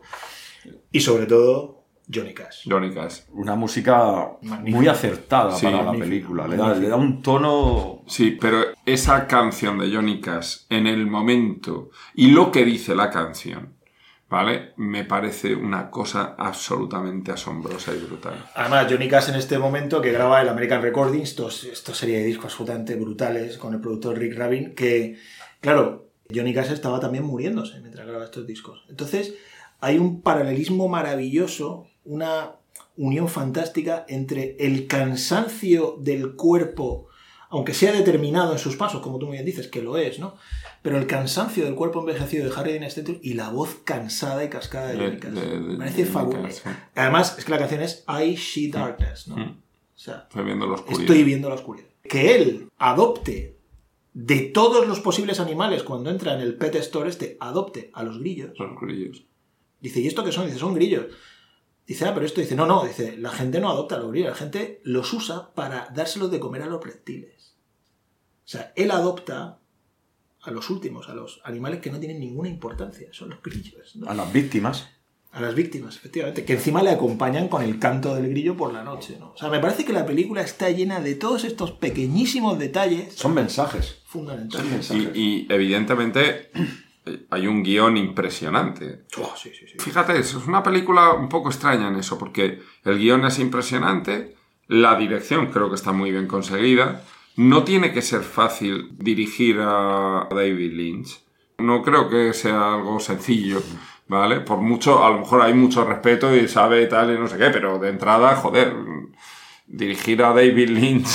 Y sobre todo, Johnny Cash. Johnny Cash. Una música Magnífico. muy acertada Sí, para la magnífico, película. Le magnífico. da un tono... Sí, pero esa canción de Johnny Cash en el momento y lo que dice la canción, ¿vale? Me parece una cosa absolutamente asombrosa y brutal. Además, Johnny Cash en este momento que graba el American Recordings, esta serie de discos absolutamente brutales con el productor Rick Rubin, que, claro, Johnny Cash estaba también muriéndose mientras grababa estos discos. Entonces, hay un paralelismo maravilloso, una unión fantástica entre el cansancio del cuerpo, aunque sea determinado en sus pasos, como tú muy bien dices, que lo es, ¿no? Pero el cansancio del cuerpo envejecido de Harry Dean Stanton y la voz cansada y cascada de Johnny Cash. Me parece Johnny fabuloso. Cash, sí. Además, es que la canción es I See Darkness, ¿no? O sea, Estoy viendo la oscuridad. estoy viendo la oscuridad. Que él adopte de todos los posibles animales cuando entra en el pet store adopte a los grillos. Los grillos. Dice, ¿y esto qué son? Dice, son grillos. Dice, pero esto, dice, no, dice, la gente no adopta a los grillos, la gente los usa para dárselos de comer a los reptiles. O sea, él adopta a los últimos, a los animales que no tienen ninguna importancia, son los grillos, ¿no? A las víctimas. A las víctimas, efectivamente, que encima le acompañan con el canto del grillo por la noche, ¿no? O sea, me parece que la película está llena de todos estos pequeñísimos detalles Son mensajes. fundamentales. Y evidentemente hay un guión impresionante. Oh, sí. Fíjate, es una película un poco extraña en eso, porque el guión es impresionante, la dirección creo que está muy bien conseguida, no tiene que ser fácil dirigir a David Lynch, no creo que sea algo sencillo, ¿vale? Por mucho, a lo mejor hay mucho respeto y sabe tal y no sé qué, pero de entrada, joder, dirigir a David Lynch...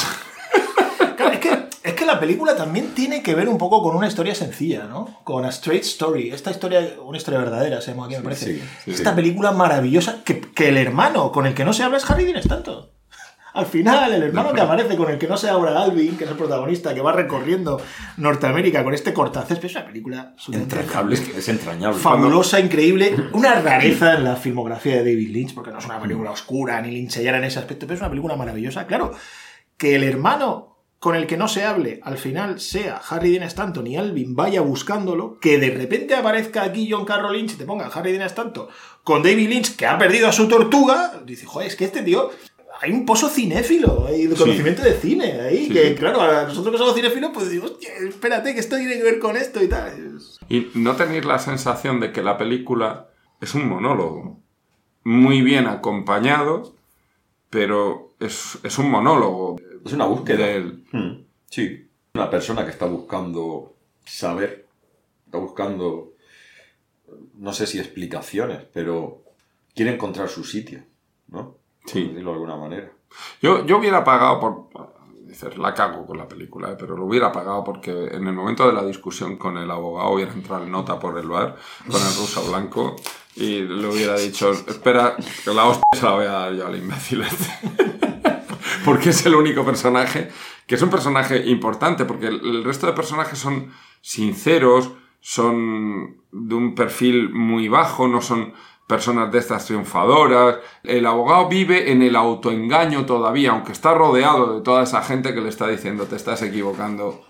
Claro, es que la película también tiene que ver un poco con una historia sencilla, ¿no? Con A Straight Story. Esta historia, una historia verdadera, se llama aquí, me parece. sí, Esta película maravillosa que el hermano con el que no se habla es Harry Dean Stanton. Al final, el hermano que aparece con el que no se habla Alvin, que es el protagonista, que va recorriendo Norteamérica con este cortacésped, es una película Entrañable. Es entrañable. fabulosa, increíble, una rareza en la filmografía de David Lynch, porque no es una película oscura ni lyncheyana en ese aspecto, pero es una película maravillosa. Claro, que el hermano con el que no se hable al final sea Harry Dean Stanton y Alvin vaya buscándolo, que de repente aparezca aquí John Carroll Lynch y te ponga Harry Dean Stanton con David Lynch, que ha perdido a su tortuga, dice, joder, es que este tío... Hay un pozo cinéfilo, hay conocimiento de cine ahí, Sí, que sí. claro, a nosotros que somos cinéfilos, pues digo, hostia, espérate, que esto tiene que ver con esto y tal. Y no tenéis la sensación de que la película es un monólogo, muy bien acompañado, pero es un monólogo. Es una búsqueda. Del- Sí. Una persona que está buscando saber, está buscando, no sé si explicaciones, pero quiere encontrar su sitio, ¿no? Sí. Por decirlo de alguna manera. Yo hubiera pagado por... Dices, la cago con la película, pero lo hubiera pagado porque en el momento de la discusión con el abogado hubiera entrado el nota por el bar con el ruso blanco y le hubiera dicho, espera, que la hostia se la voy a dar yo al imbécil este. Porque es el único personaje, que es un personaje importante, porque el resto de personajes son sinceros, son de un perfil muy bajo, no son personas de estas triunfadoras. El abogado vive en el autoengaño todavía, aunque está rodeado de toda esa gente que le está diciendo te estás equivocando,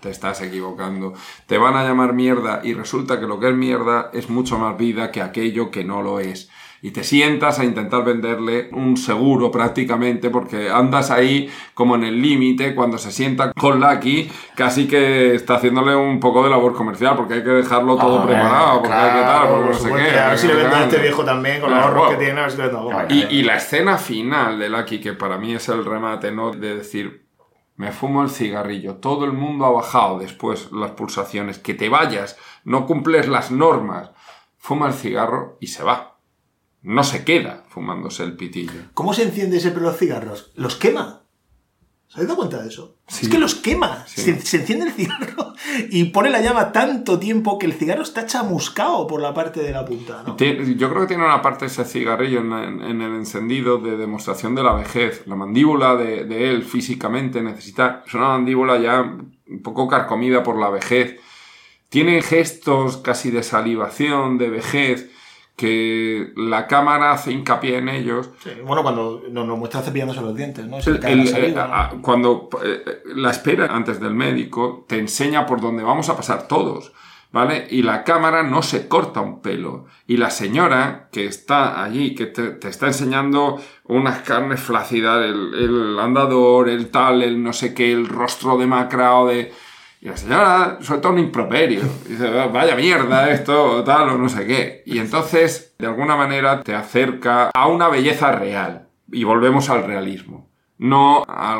te van a llamar mierda y resulta que lo que es mierda es mucho más vida que aquello que no lo es. Y te sientas a intentar venderle un seguro prácticamente porque andas ahí como en el límite cuando se sienta con Lucky, casi que está haciéndole un poco de labor comercial porque hay que dejarlo todo preparado, porque hay que tal, porque no sé qué. A ver si le vende a este viejo también con los Claro, ahorros que bueno. tiene, a ver si le vende algo. Y la escena final de Lucky, que para mí es el remate, ¿no? De decir, me fumo el cigarrillo, todo el mundo ha bajado después las pulsaciones, que te vayas, no cumples las normas, fuma el cigarro y se va. No se queda fumándose el pitillo. ¿Cómo se enciende siempre los cigarros? ¿Los quema? ¿Se habéis dado cuenta de eso? Sí. Es que los quema. Sí. Se enciende el cigarro y pone la llama tanto tiempo que el cigarro está chamuscado por la parte de la punta, ¿no? Yo creo que tiene una parte ese cigarrillo en el encendido de demostración de la vejez. La mandíbula de él físicamente es una mandíbula ya un poco carcomida por la vejez. Tiene gestos casi de salivación, de vejez, que la cámara hace hincapié en ellos. Sí, bueno, cuando nos muestra cepillándose los dientes, ¿no? Se le cae la saliva, ¿no? Cuando la espera antes del médico te enseña por dónde vamos a pasar todos, ¿vale? Y la cámara no se corta un pelo. Y la señora que está allí, que te está enseñando unas carnes flácidas, el andador, el tal, el no sé qué, el rostro demacrado de... Y la señora suelta un improperio. Y dice, vaya mierda esto, tal, o no sé qué. Y entonces, de alguna manera, te acerca a una belleza real. Y volvemos al realismo. No a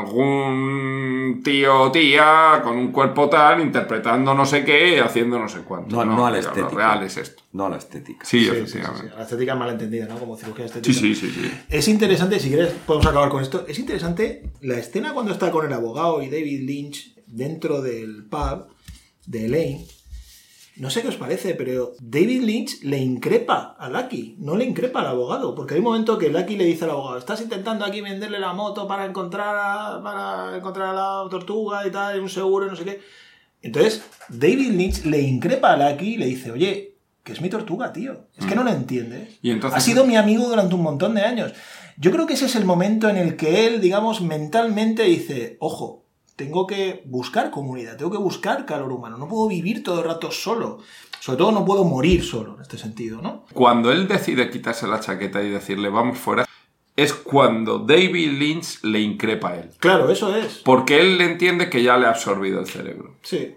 algún tío o tía con un cuerpo tal, interpretando no sé qué, haciendo no sé cuánto. No a la lo estética. real es esto. No a la estética. Sí, Sí, efectivamente. sí. La estética es malentendida, ¿no? Como cirugía estética. Sí. Es interesante, si quieres podemos acabar con esto, es interesante la escena cuando está con el abogado y David Lynch dentro del pub de Elaine. No sé qué os parece, pero David Lynch le increpa a Lucky, no le increpa al abogado, porque hay un momento que Lucky le dice al abogado, estás intentando aquí venderle la moto para encontrar a la tortuga y tal, y un seguro y no sé qué. Entonces, David Lynch le increpa a Lucky y le dice, oye, que es mi tortuga, tío, es que no lo entiendes. Y entonces... Ha sido mi amigo durante un montón de años. Yo creo que ese es el momento en el que él, digamos, mentalmente dice, ojo, tengo que buscar comunidad, tengo que buscar calor humano, no puedo vivir todo el rato solo, sobre todo no puedo morir solo en este sentido, ¿no? Cuando él decide quitarse la chaqueta y decirle vamos fuera, es cuando David Lynch le increpa a él. Claro, eso es. Porque él le entiende que ya le ha absorbido el cerebro. Sí.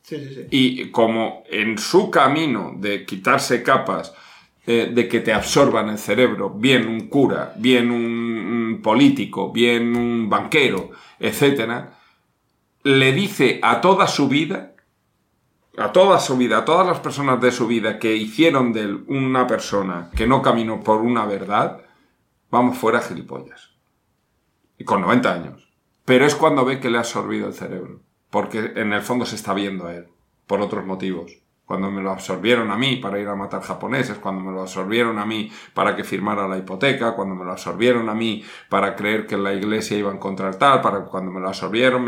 Y como en su camino de quitarse capas, de que te absorban el cerebro, bien un cura, bien un político, bien un banquero, etcétera, le dice a toda su vida, a todas las personas de su vida que hicieron de él una persona que no caminó por una verdad, vamos fuera, gilipollas. Y con 90 años. Pero es cuando ve que le ha absorbido el cerebro. Porque en el fondo se está viendo a él. Por otros motivos. Cuando me lo absorbieron a mí para ir a matar japoneses, cuando me lo absorbieron a mí para que firmara la hipoteca, cuando me lo absorbieron a mí para creer que en la iglesia iba a encontrar tal, cuando me lo absorbieron.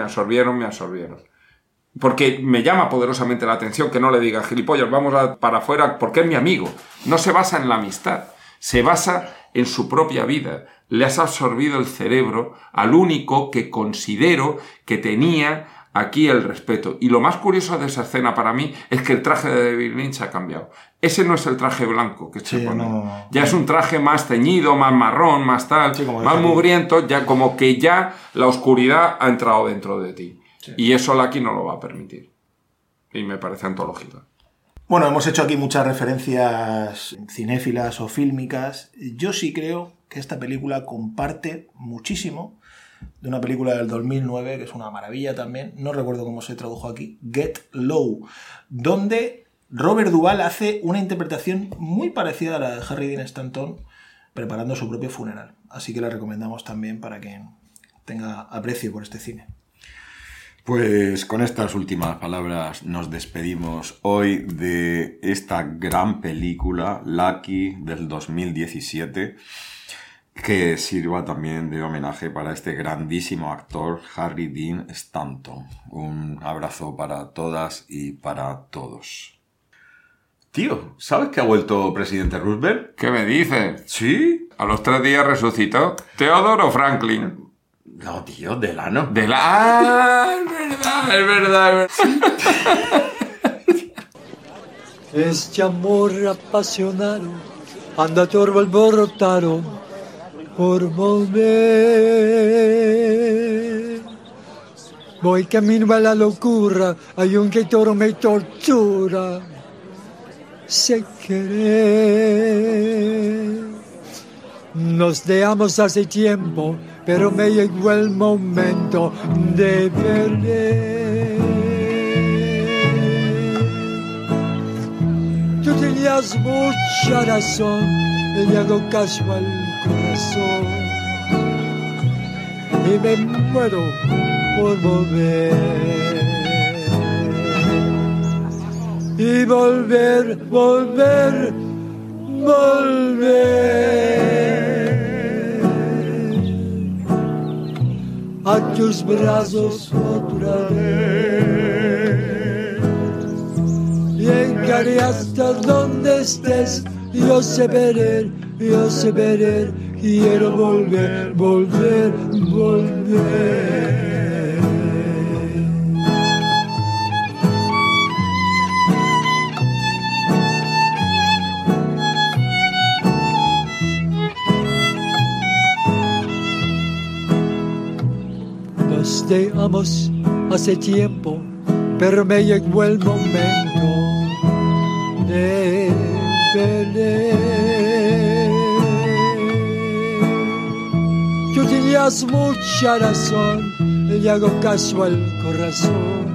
Porque me llama poderosamente la atención que no le diga, gilipollas, vamos para afuera, porque es mi amigo. No se basa en la amistad, se basa en su propia vida. Le has absorbido el cerebro al único que considero que tenía aquí el respeto. Y lo más curioso de esa escena para mí es que el traje de David Lynch ha cambiado. Ese no es el traje blanco que se pone. No. Ya es un traje más teñido, más marrón, más tal, Sí, como más dice mugriento, ya como que ya la oscuridad ha entrado dentro de ti. Sí. Y eso Lucky no lo va a permitir. Y me parece antológico. Bueno, hemos hecho aquí muchas referencias cinéfilas o fílmicas. Yo sí creo que esta película comparte muchísimo de una película del 2009, que es una maravilla también, no recuerdo cómo se tradujo aquí, Get Low, donde Robert Duvall hace una interpretación muy parecida a la de Harry Dean Stanton, preparando su propio funeral. Así que la recomendamos también para quien tenga aprecio por este cine. Pues con estas últimas palabras nos despedimos hoy de esta gran película, Lucky, del 2017, que sirva también de homenaje para este grandísimo actor, Harry Dean Stanton. Un abrazo para todas y para todos. Tío, ¿sabes que ha vuelto presidente Roosevelt? ¿Qué me dices? ¿Sí? A los 3 días resucitó. ¿Theodore o Franklin? No, tío, Delano. ¡Ah! Es verdad. Este amor apasionado anda torvo alborotado por volver. Voy camino a la locura, hay un que toro me tortura. Sé querer. Nos dejamos hace tiempo, pero me llegó el momento de perder. Tú tenías mucha razón, le hago caso al corazón y me muero por volver. Y volver, volver, volver a tus brazos otra vez. Llegaré hasta donde estés, yo sé ver, quiero volver, volver, volver. Nos dejamos hace tiempo, pero me llegó el momento de perder. Tú tenías mucha razón, le hago caso al corazón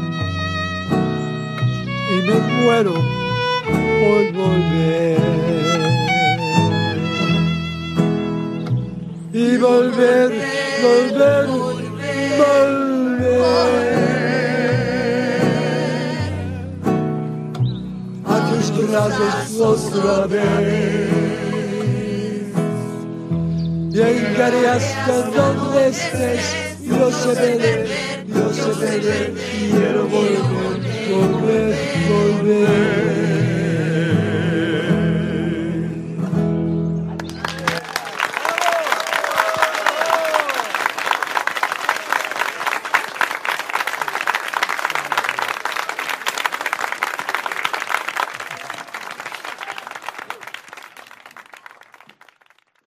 y me muero por volver. Y volver, volver, a tus brazos otra vez. Llegaré hasta donde estés, yo sé ver, quiero volver, volver, volver.